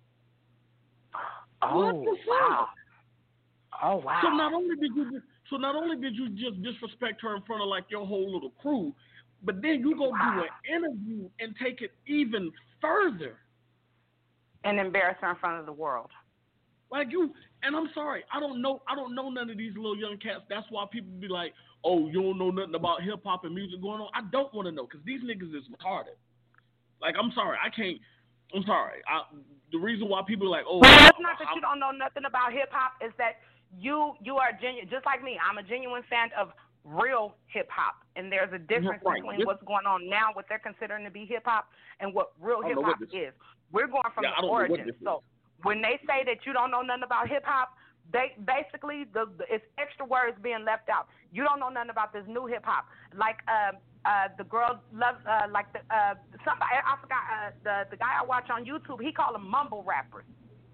Oh, wow. Oh, wow. So not only did you just disrespect her in front of like your whole little crew, but then you go do an interview and take it even further. And embarrass her in front of the world. Like you, and I'm sorry, I don't know none of these little young cats. That's why people be like, oh, you don't know nothing about hip hop and music going on. I don't want to know, because these niggas is retarded. Like, I'm sorry, I'm sorry. The reason why people are like, oh, well, it's not that you don't know nothing about hip hop. Is that you are genuine, just like me. I'm a genuine fan of real hip hop, and there's a difference between what's going on now, what they're considering to be hip hop, and what real hip hop is. We're going from the origins. So when they say that you don't know nothing about hip hop, they basically it's extra words being left out. You don't know nothing about this new hip hop, like the girl loves somebody I forgot the guy I watch on YouTube. He called them mumble rappers.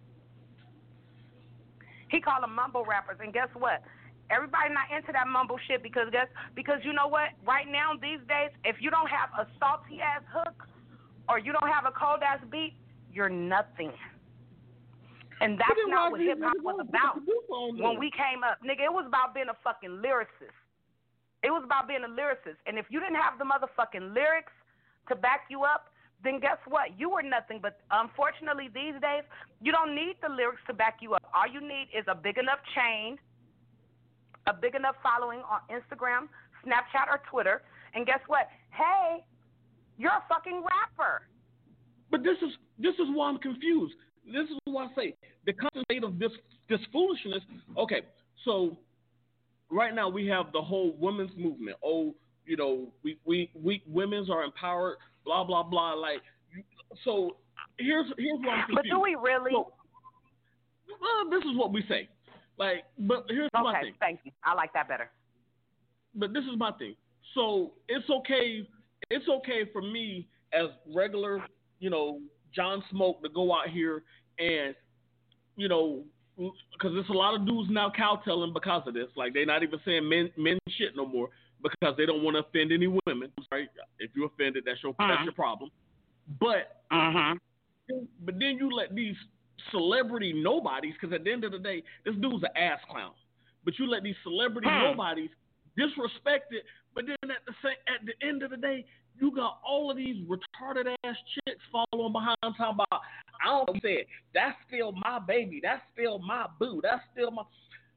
And guess what? Everybody not into that mumble shit because you know what? Right now these days, if you don't have a salty ass hook or you don't have a cold ass beat, you're nothing. And that's not what hip hop was about when we came up. Nigga, it was about being a fucking lyricist. It was about being a lyricist. And if you didn't have the motherfucking lyrics to back you up, then guess what? You were nothing. But unfortunately these days, you don't need the lyrics to back you up. All you need is a big enough chain, a big enough following on Instagram, Snapchat, or Twitter. And guess what? Hey, you're a fucking rapper. But this is why I'm confused. This is why I say the constant state of this foolishness. Okay, so right now we have the whole women's movement. Oh, you know, we women's are empowered. Blah blah blah. Like, so here's why I'm confused. But do we really? So, this is what we say. Like, but here's my thing. Okay, thank you. I like that better. But this is my thing. So it's okay. It's okay for me as regular, you know, John Smoke to go out here and, you know, because there's a lot of dudes now cowtelling because of this. Like, they're not even saying men shit no more because they don't want to offend any women. Right? If you're offended, that's your problem. But but then you let these celebrity nobodies, because at the end of the day, this dude's an ass clown. But you let these celebrity nobodies disrespect it. But then at the end of the day, you got all of these retarded ass chicks following behind talking about, I don't say it, that's still my baby, that's still my boo, that's still my.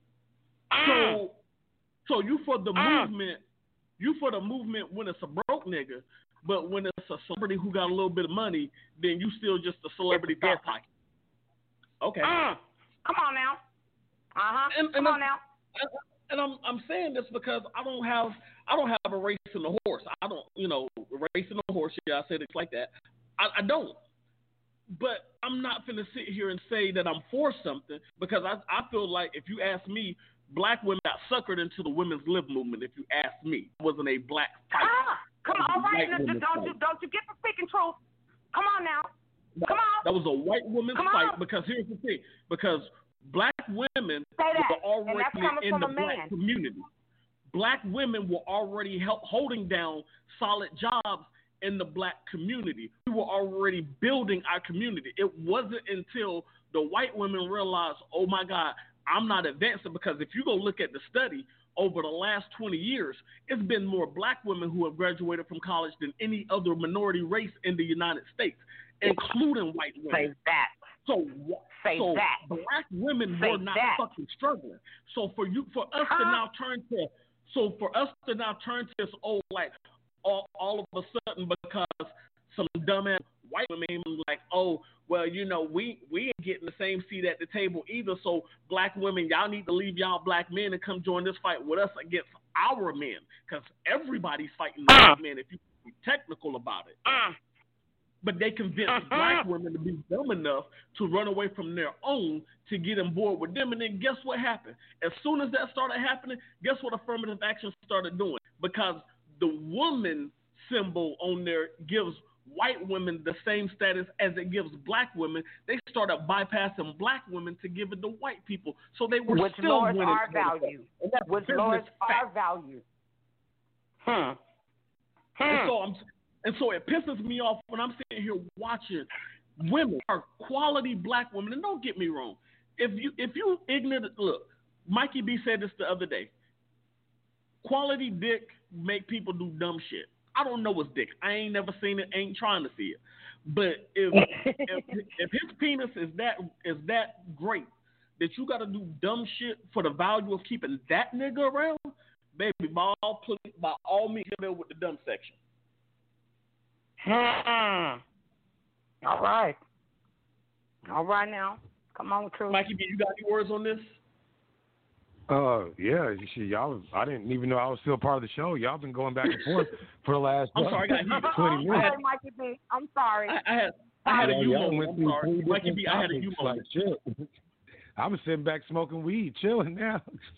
So you for the movement when it's a broke nigga, but when it's a celebrity who got a little bit of money, then you still just a celebrity dead pocket. Okay. Come on now. Come on now. And I'm saying this because I don't have a race in the horse. I don't, race in the horse. Yeah, I said it's like that. I don't. But I'm not finna sit here and say that I'm for something, because I feel like, if you ask me, black women got suckered into the women's lib movement. If you ask me, it wasn't a black fight. Come on, right? Don't you get the speaking truth? Come on now. Come on. That was a white woman's fight, because here's the thing. Because Black women were already in the black community. Black women were already holding down solid jobs in the black community. We were already building our community. It wasn't until the white women realized, oh my God, I'm not advancing, because if you go look at the study over the last 20 years, it's been more black women who have graduated from college than any other minority race in the United States, including white women. Say that. So black women were not fucking struggling. So for us to now turn to this old, like, all of a sudden, because some dumbass white women like, oh, well, you know, we ain't getting the same seat at the table either, so black women, y'all need to leave y'all black men and come join this fight with us against our men, because everybody's fighting the black men if you be technical about it. But they convinced black women to be dumb enough to run away from their own to get on board with them. And then guess what happened? As soon as that started happening, guess what affirmative action started doing? Because the woman symbol on there gives white women the same status as it gives black women. They started bypassing black women to give it to white people. So they were which still lowers winning. Our value. Which lowers our value. And so it pisses me off when I'm sitting here watching women, are quality black women. And don't get me wrong, if you ignorant, look, Mikey B said this the other day. Quality dick make people do dumb shit. I don't know what's dick. I ain't never seen it. Ain't trying to see it. But if his penis is that great that you got to do dumb shit for the value of keeping that nigga around, baby, by all means, get there with the dumb section. All right now. Come on, True. Mikey B, you got any words on this? Yeah, y'all. I didn't even know I was still part of the show. Y'all been going back and forth for the last 20 minutes. Mikey B, I'm sorry. I had a you moment. I'm sorry, Mikey B. I had a you moment. Shit. I was sitting back smoking weed, chilling now.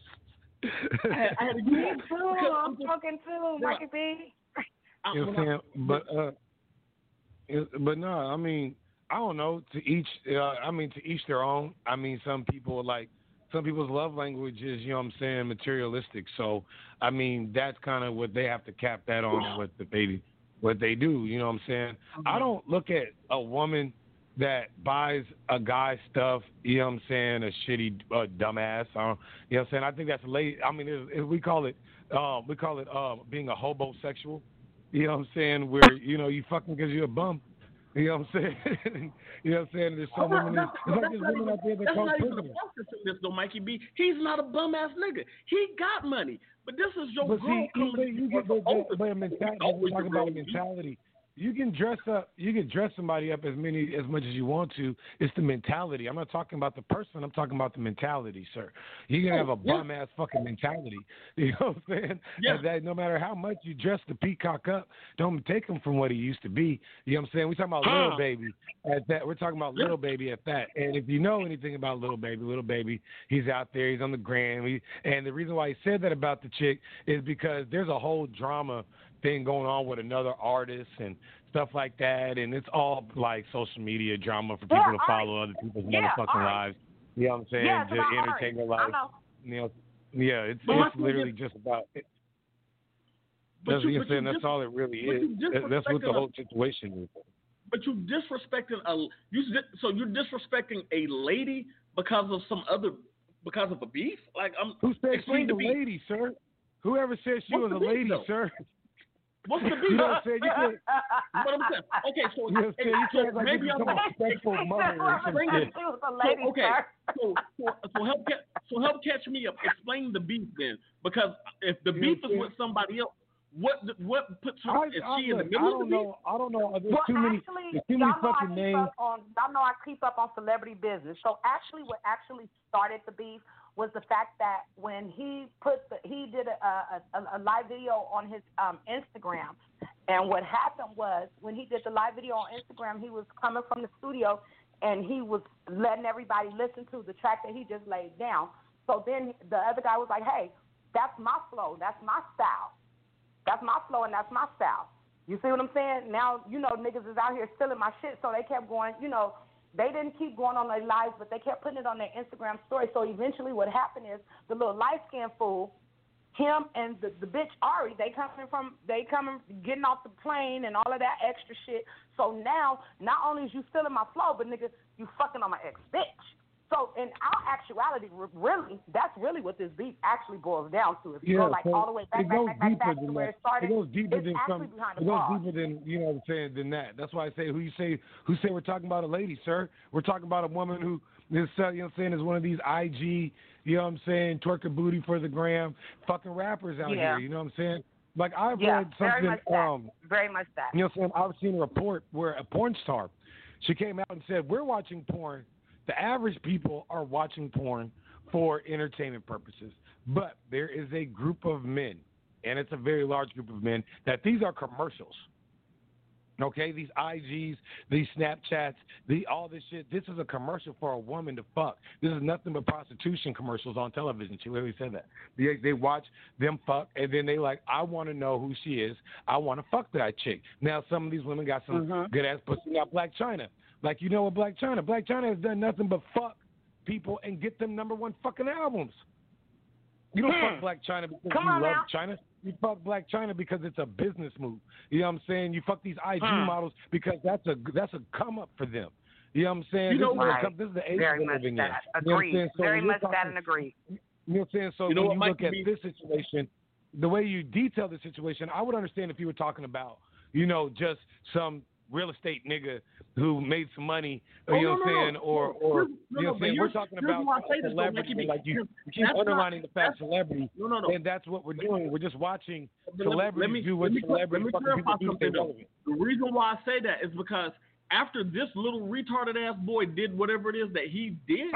I had a you moment. I'm smoking too, Mikey B. You know what I'm saying? But no, I mean, I don't know. To each their own. I mean, some people's love language is, you know what I'm saying, materialistic. So, I mean, that's kind of what they have to cap that on what they do. You know what I'm saying? Mm-hmm. I don't look at a woman that buys a guy stuff, you know what I'm saying, a shitty dumbass. You know what I'm saying? I think that's late. I mean, we call it being a hobosexual. You know what I'm saying? Where, you know, you fucking because you're a bum. You know what I'm saying? You know what I'm saying? There's so many. It's like there's women out there that that's call not even the focus of this, though, Mikey B. He's not a bum ass nigga. He got money, but this is your girl coming. But a mentality. We're talking about a mentality. You can dress somebody up as much as you want to. It's the mentality. I'm not talking about the person. I'm talking about the mentality, sir. You can have a bum ass fucking mentality. You know what I'm saying? Yeah. And that no matter how much you dress the peacock up, don't take him from what he used to be. You know what I'm saying? We're talking about Lil Baby at that. We're talking about Lil Baby at that. And if you know anything about Lil Baby, he's out there. He's on the gram. And the reason why he said that about the chick is because there's a whole drama thing going on with another artist and stuff like that, and it's all like social media drama for people to follow other people's motherfucking lives. You know what I'm saying? To entertain their life. You know, it's literally just about it. That's all it really is. That's what the whole situation is. But you're disrespecting you're disrespecting a lady because of a beef? Like, who said she's a lady, sir? Whoever said she was a lady, sir? What's the beef? You know what I'm saying? What I'm saying? Okay, so you can't maybe I'm a respectful mother or some shit. So help catch me up. Explain the beef then, because if the beef is with somebody else, what puts her? Is she in the middle of the beef? I don't know. There's too many fucking names. Y'all know I keep up on celebrity business. So actually, what actually started the beef was the fact that when he did a live video on his Instagram, and what happened was when he did the live video on Instagram, he was coming from the studio and he was letting everybody listen to the track that he just laid down. So then the other guy was like, "Hey, that's my flow, that's my style, that's my flow, and that's my style." You see what I'm saying? Now, you know, niggas is out here stealing my shit, so they kept going, you know, they didn't keep going on their lives, but they kept putting it on their Instagram story. So eventually what happened is the little light-skinned fool, him and the bitch Ari, they coming getting off the plane and all of that extra shit. So now, not only is you stealing my flow, but nigga, you fucking on my ex-bitch. So in our actuality, really, that's really what this beef actually boils down to. If you go like all the way back to where it started, it goes deeper it's than actually behind the It goes bars. deeper than, you know what I'm saying, than that. That's why I say who say we're talking about a lady, sir. We're talking about a woman who is, you know what I'm saying, is one of these IG, you know what I'm saying, twerk a booty for the gram, fucking rappers out here. You know what I'm saying? Like I've read something. Very much that. You know what I'm saying? I've seen a report where a porn star, she came out and said, we're watching porn. The average people are watching porn for entertainment purposes. But there is a group of men, and it's a very large group of men, that these are commercials. Okay? These IGs, these Snapchats, all this shit. This is a commercial for a woman to fuck. This is nothing but prostitution commercials on television. She literally said that. They watch them fuck, and then they like, I want to know who she is. I want to fuck that chick. Now, some of these women got some good-ass pussy. Got Blac Chyna. Like, you know what, Blac Chyna has done nothing but fuck people and get them #1 fucking albums. You don't fuck Blac Chyna because you love China. You fuck Blac Chyna because it's a business move. You know what I'm saying? You fuck these IG models because that's a come up for them. You know what I'm saying? This is the age we're living in. Agreed. Very much that and agreed. You know what I'm saying? So when you look at this situation, the way you detail the situation, I would understand if you were talking about, you know, just some real estate nigga who made some money, you know what I'm saying, or you know what I'm saying. We're talking about celebrity, like you keep underlining the fact celebrity, and that's what we're doing. We're just watching celebrities do what celebrities fucking people do. The reason why I say that is because after this little retarded ass boy did whatever it is that he did,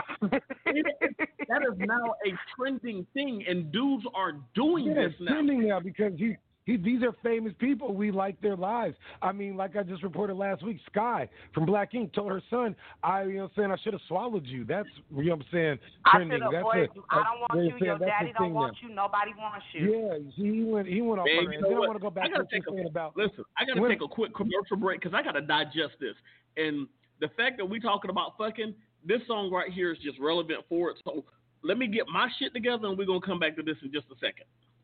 that is now a trending thing, and dudes are doing this now. It's trending now because these are famous people. We like their lives. I mean, like I just reported last week, Sky from Black Ink told her son, I should have swallowed you. That's, you know what I'm saying, trending. I don't want you. Your daddy don't want you. Nobody wants you. Yeah, he went off her. And then I want to go back to what you're saying about. Listen, I got to take a quick commercial break because I got to digest this. And the fact that we talking about fucking, this song right here is just relevant for it. So let me get my shit together and we're going to come back to this in just a second.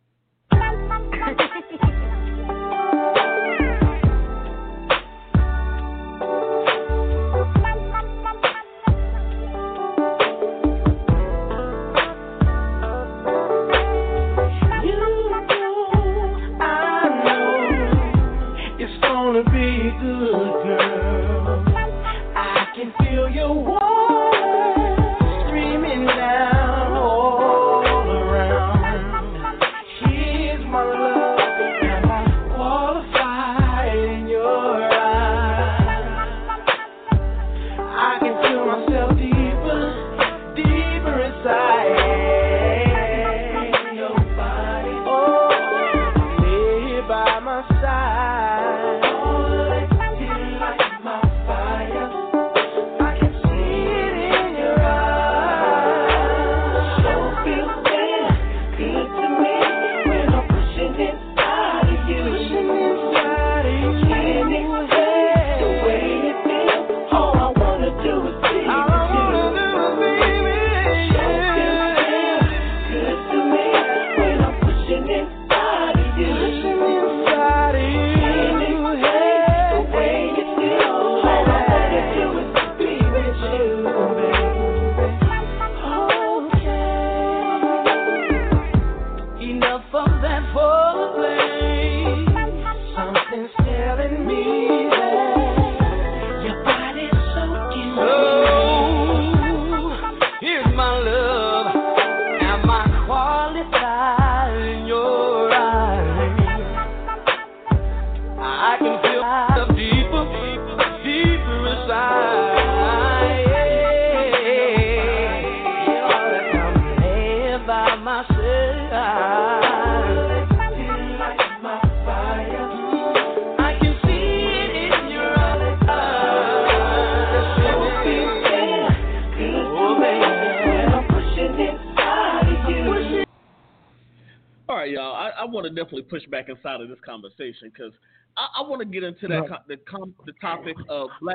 I want to definitely push back inside of this conversation because I want to get into that the topic of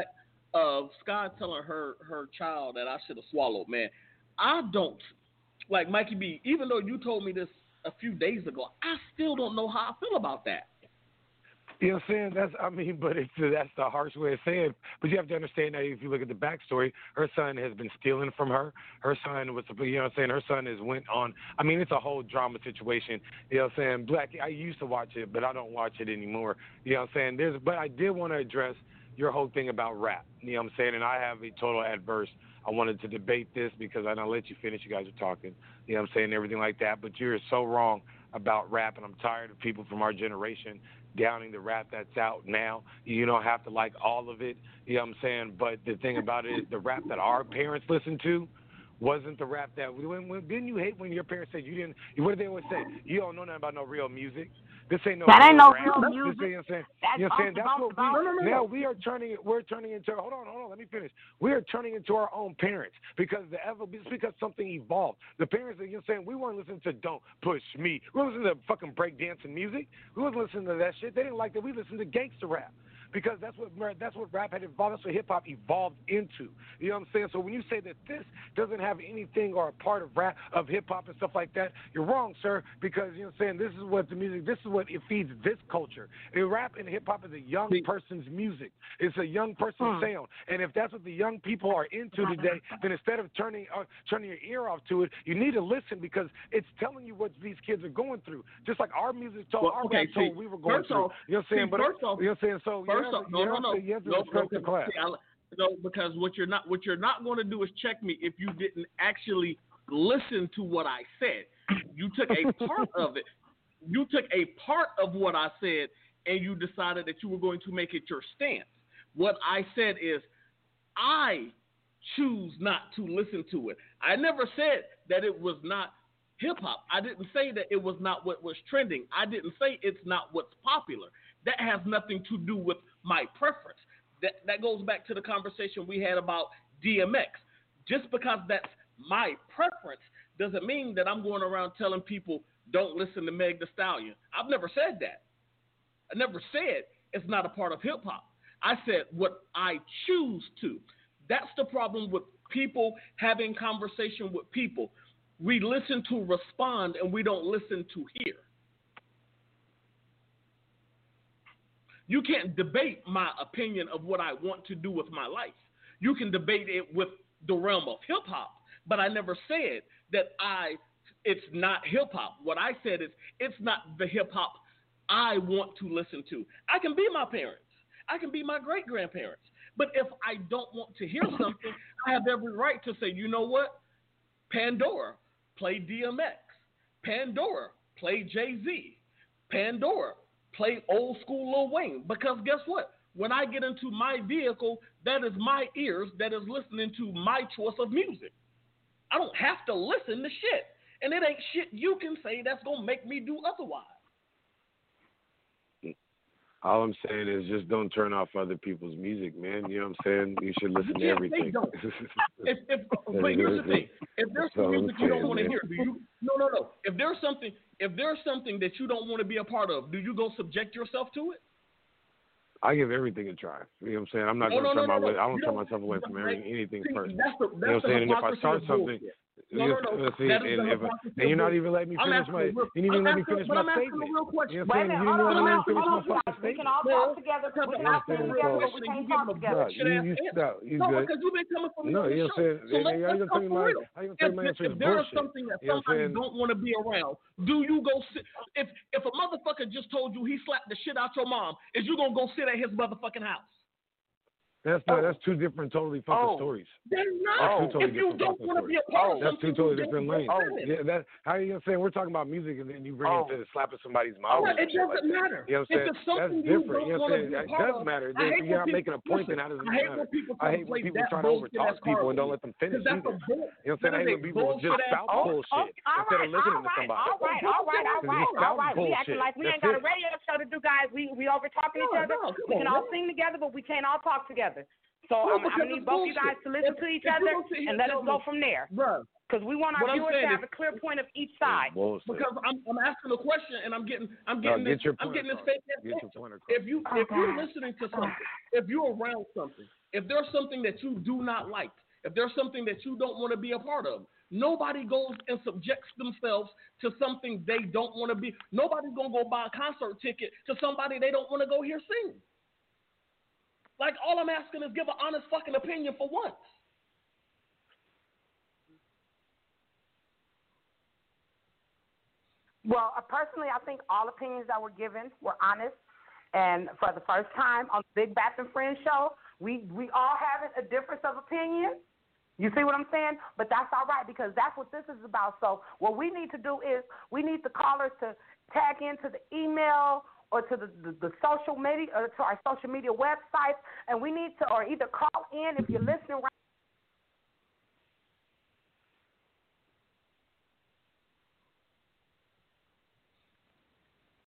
of Sky telling her child that I should have swallowed, man, I don't, like Mikey B, even though you told me this a few days ago, I still don't know how I feel about that. You know what I'm saying? But that's the harsh way of saying it. But you have to understand that if you look at the backstory, her son has been stealing from her. Her son was, you know what I'm saying? Her son went on. It's a whole drama situation. You know what I'm saying? Black, I used to watch it, but I don't watch it anymore. You know what I'm saying? But I did want to address your whole thing about rap. You know what I'm saying? And I have a total adverse. I wanted to debate this because I don't let you finish. You guys are talking. You know what I'm saying? Everything like that. But you're so wrong about rap, and I'm tired of people from our generation downing the rap that's out now. You don't have to like all of it, you know what I'm saying? But the thing about it is the rap that our parents listened to wasn't the rap that didn't you hate when your parents said you didn't? What did they always say? You don't know nothing about no real music. This ain't no. That ain't no rap. real music. You know what I'm saying? That's what we now we are turning. We're turning into. Hold on. Let me finish. We are turning into our own parents because something evolved. The parents, you know what I'm saying? We weren't listening to "Don't Push Me." We weren't listening to fucking breakdancing music. We wasn't listening to that shit. They didn't like that. We listened to gangster rap. Because that's what rap had evolved. That's what hip hop evolved into. You know what I'm saying? So when you say that this doesn't have anything or a part of rap, of hip hop and stuff like that, you're wrong, sir. Because you know what I'm saying? This is what the music. This is what it feeds this culture. And rap and hip hop is a young person's music. It's a young person's sound. And if that's what the young people are into today, then instead of turning your ear off to it, you need to listen because it's telling you what these kids are going through. Just like our music told, rap told we were going through. You know what I'm saying? But you know what I'm saying? So. You have to respect the class. No, because what you're not going to do is check me if you didn't actually listen to what I said. You took a part of it. You took a part of what I said, and you decided that you were going to make it your stance. What I said is, I choose not to listen to it. I never said that it was not hip hop. I didn't say that it was not what was trending. I didn't say it's not what's popular. That has nothing to do with my preference. That goes back to the conversation we had about DMX. Just because that's my preference doesn't mean that I'm going around telling people don't listen to Meg Thee Stallion. I've never said that. I never said it's not a part of hip hop. I said what I choose to. That's the problem with people having conversation with people. We listen to respond and we don't listen to hear. You can't debate my opinion of what I want to do with my life. You can debate it with the realm of hip hop, but I never said that it's not hip hop. What I said is it's not the hip hop I want to listen to. I can be my parents. I can be my great grandparents. But if I don't want to hear something, I have every right to say, you know what? Pandora, play DMX. Pandora, play Jay-Z. Pandora, play old school Lil Wayne, because guess what? When I get into my vehicle, that is my ears that is listening to my choice of music. I don't have to listen to shit. And it ain't shit you can say that's going to make me do otherwise. All I'm saying is just don't turn off other people's music, man. You know what I'm saying? You should listen to everything. But here's the thing. If there's some music you don't want to hear, No. If there's something that you don't want to be a part of, do you go subject yourself to it? I give everything a try. You know what I'm saying? I'm not going to turn I don't turn myself away from anything first. You know what I'm saying? And if I start something, and you're not even letting me finish my. You didn't even let me finish my statement. You know what I'm saying? You didn't even let me finish my fucking statement. We can all talk together. We can all sit together, but we can't talk together. You good? Because you've been coming from the show. So let's talk for real. If there is something that somebody don't want to be around, do you go sit? If a motherfucker just told you he slapped the shit out your mom, is you gonna go sit at his motherfucking house? That's two different totally fucking stories. They're not. If you don't want to be a part of that's two totally different lanes. Yeah, how are you gonna say we're talking about music and then you bring it to slapping somebody's mouth? It doesn't matter. You know what I'm saying? That's different. You know what I'm saying? It does matter. If you're not making a point, then how does it matter? I hate when people try to overtalk people and don't let them finish either. You know what I'm saying? I hate when people just spout bullshit instead of listening to somebody. All right. We acting like we ain't got a radio show to do, guys. We over talking each other. We can all sing together, but we can't all talk together. So I'm going to need both you guys to listen to each other and let us go from there. Because we want our viewers to have a clear point of each side. Because I'm asking a question and I'm getting this fake answer. If you're listening to something, if you're around something, if there's something that you do not like, if there's something that you don't want to be a part of, nobody goes and subjects themselves to something they don't want to be. Nobody's going to go buy a concert ticket to somebody they don't want to go hear sing. Like, all I'm asking is give an honest fucking opinion for once. Well, personally, I think all opinions that were given were honest. And for the first time on the Big Bath and Friends show, we all have a difference of opinion. You see what I'm saying? But that's all right, because that's what this is about. So what we need to do is we need the callers to tag into the email or to the social media, or to our social media websites, and we need to, or either call in if you're listening right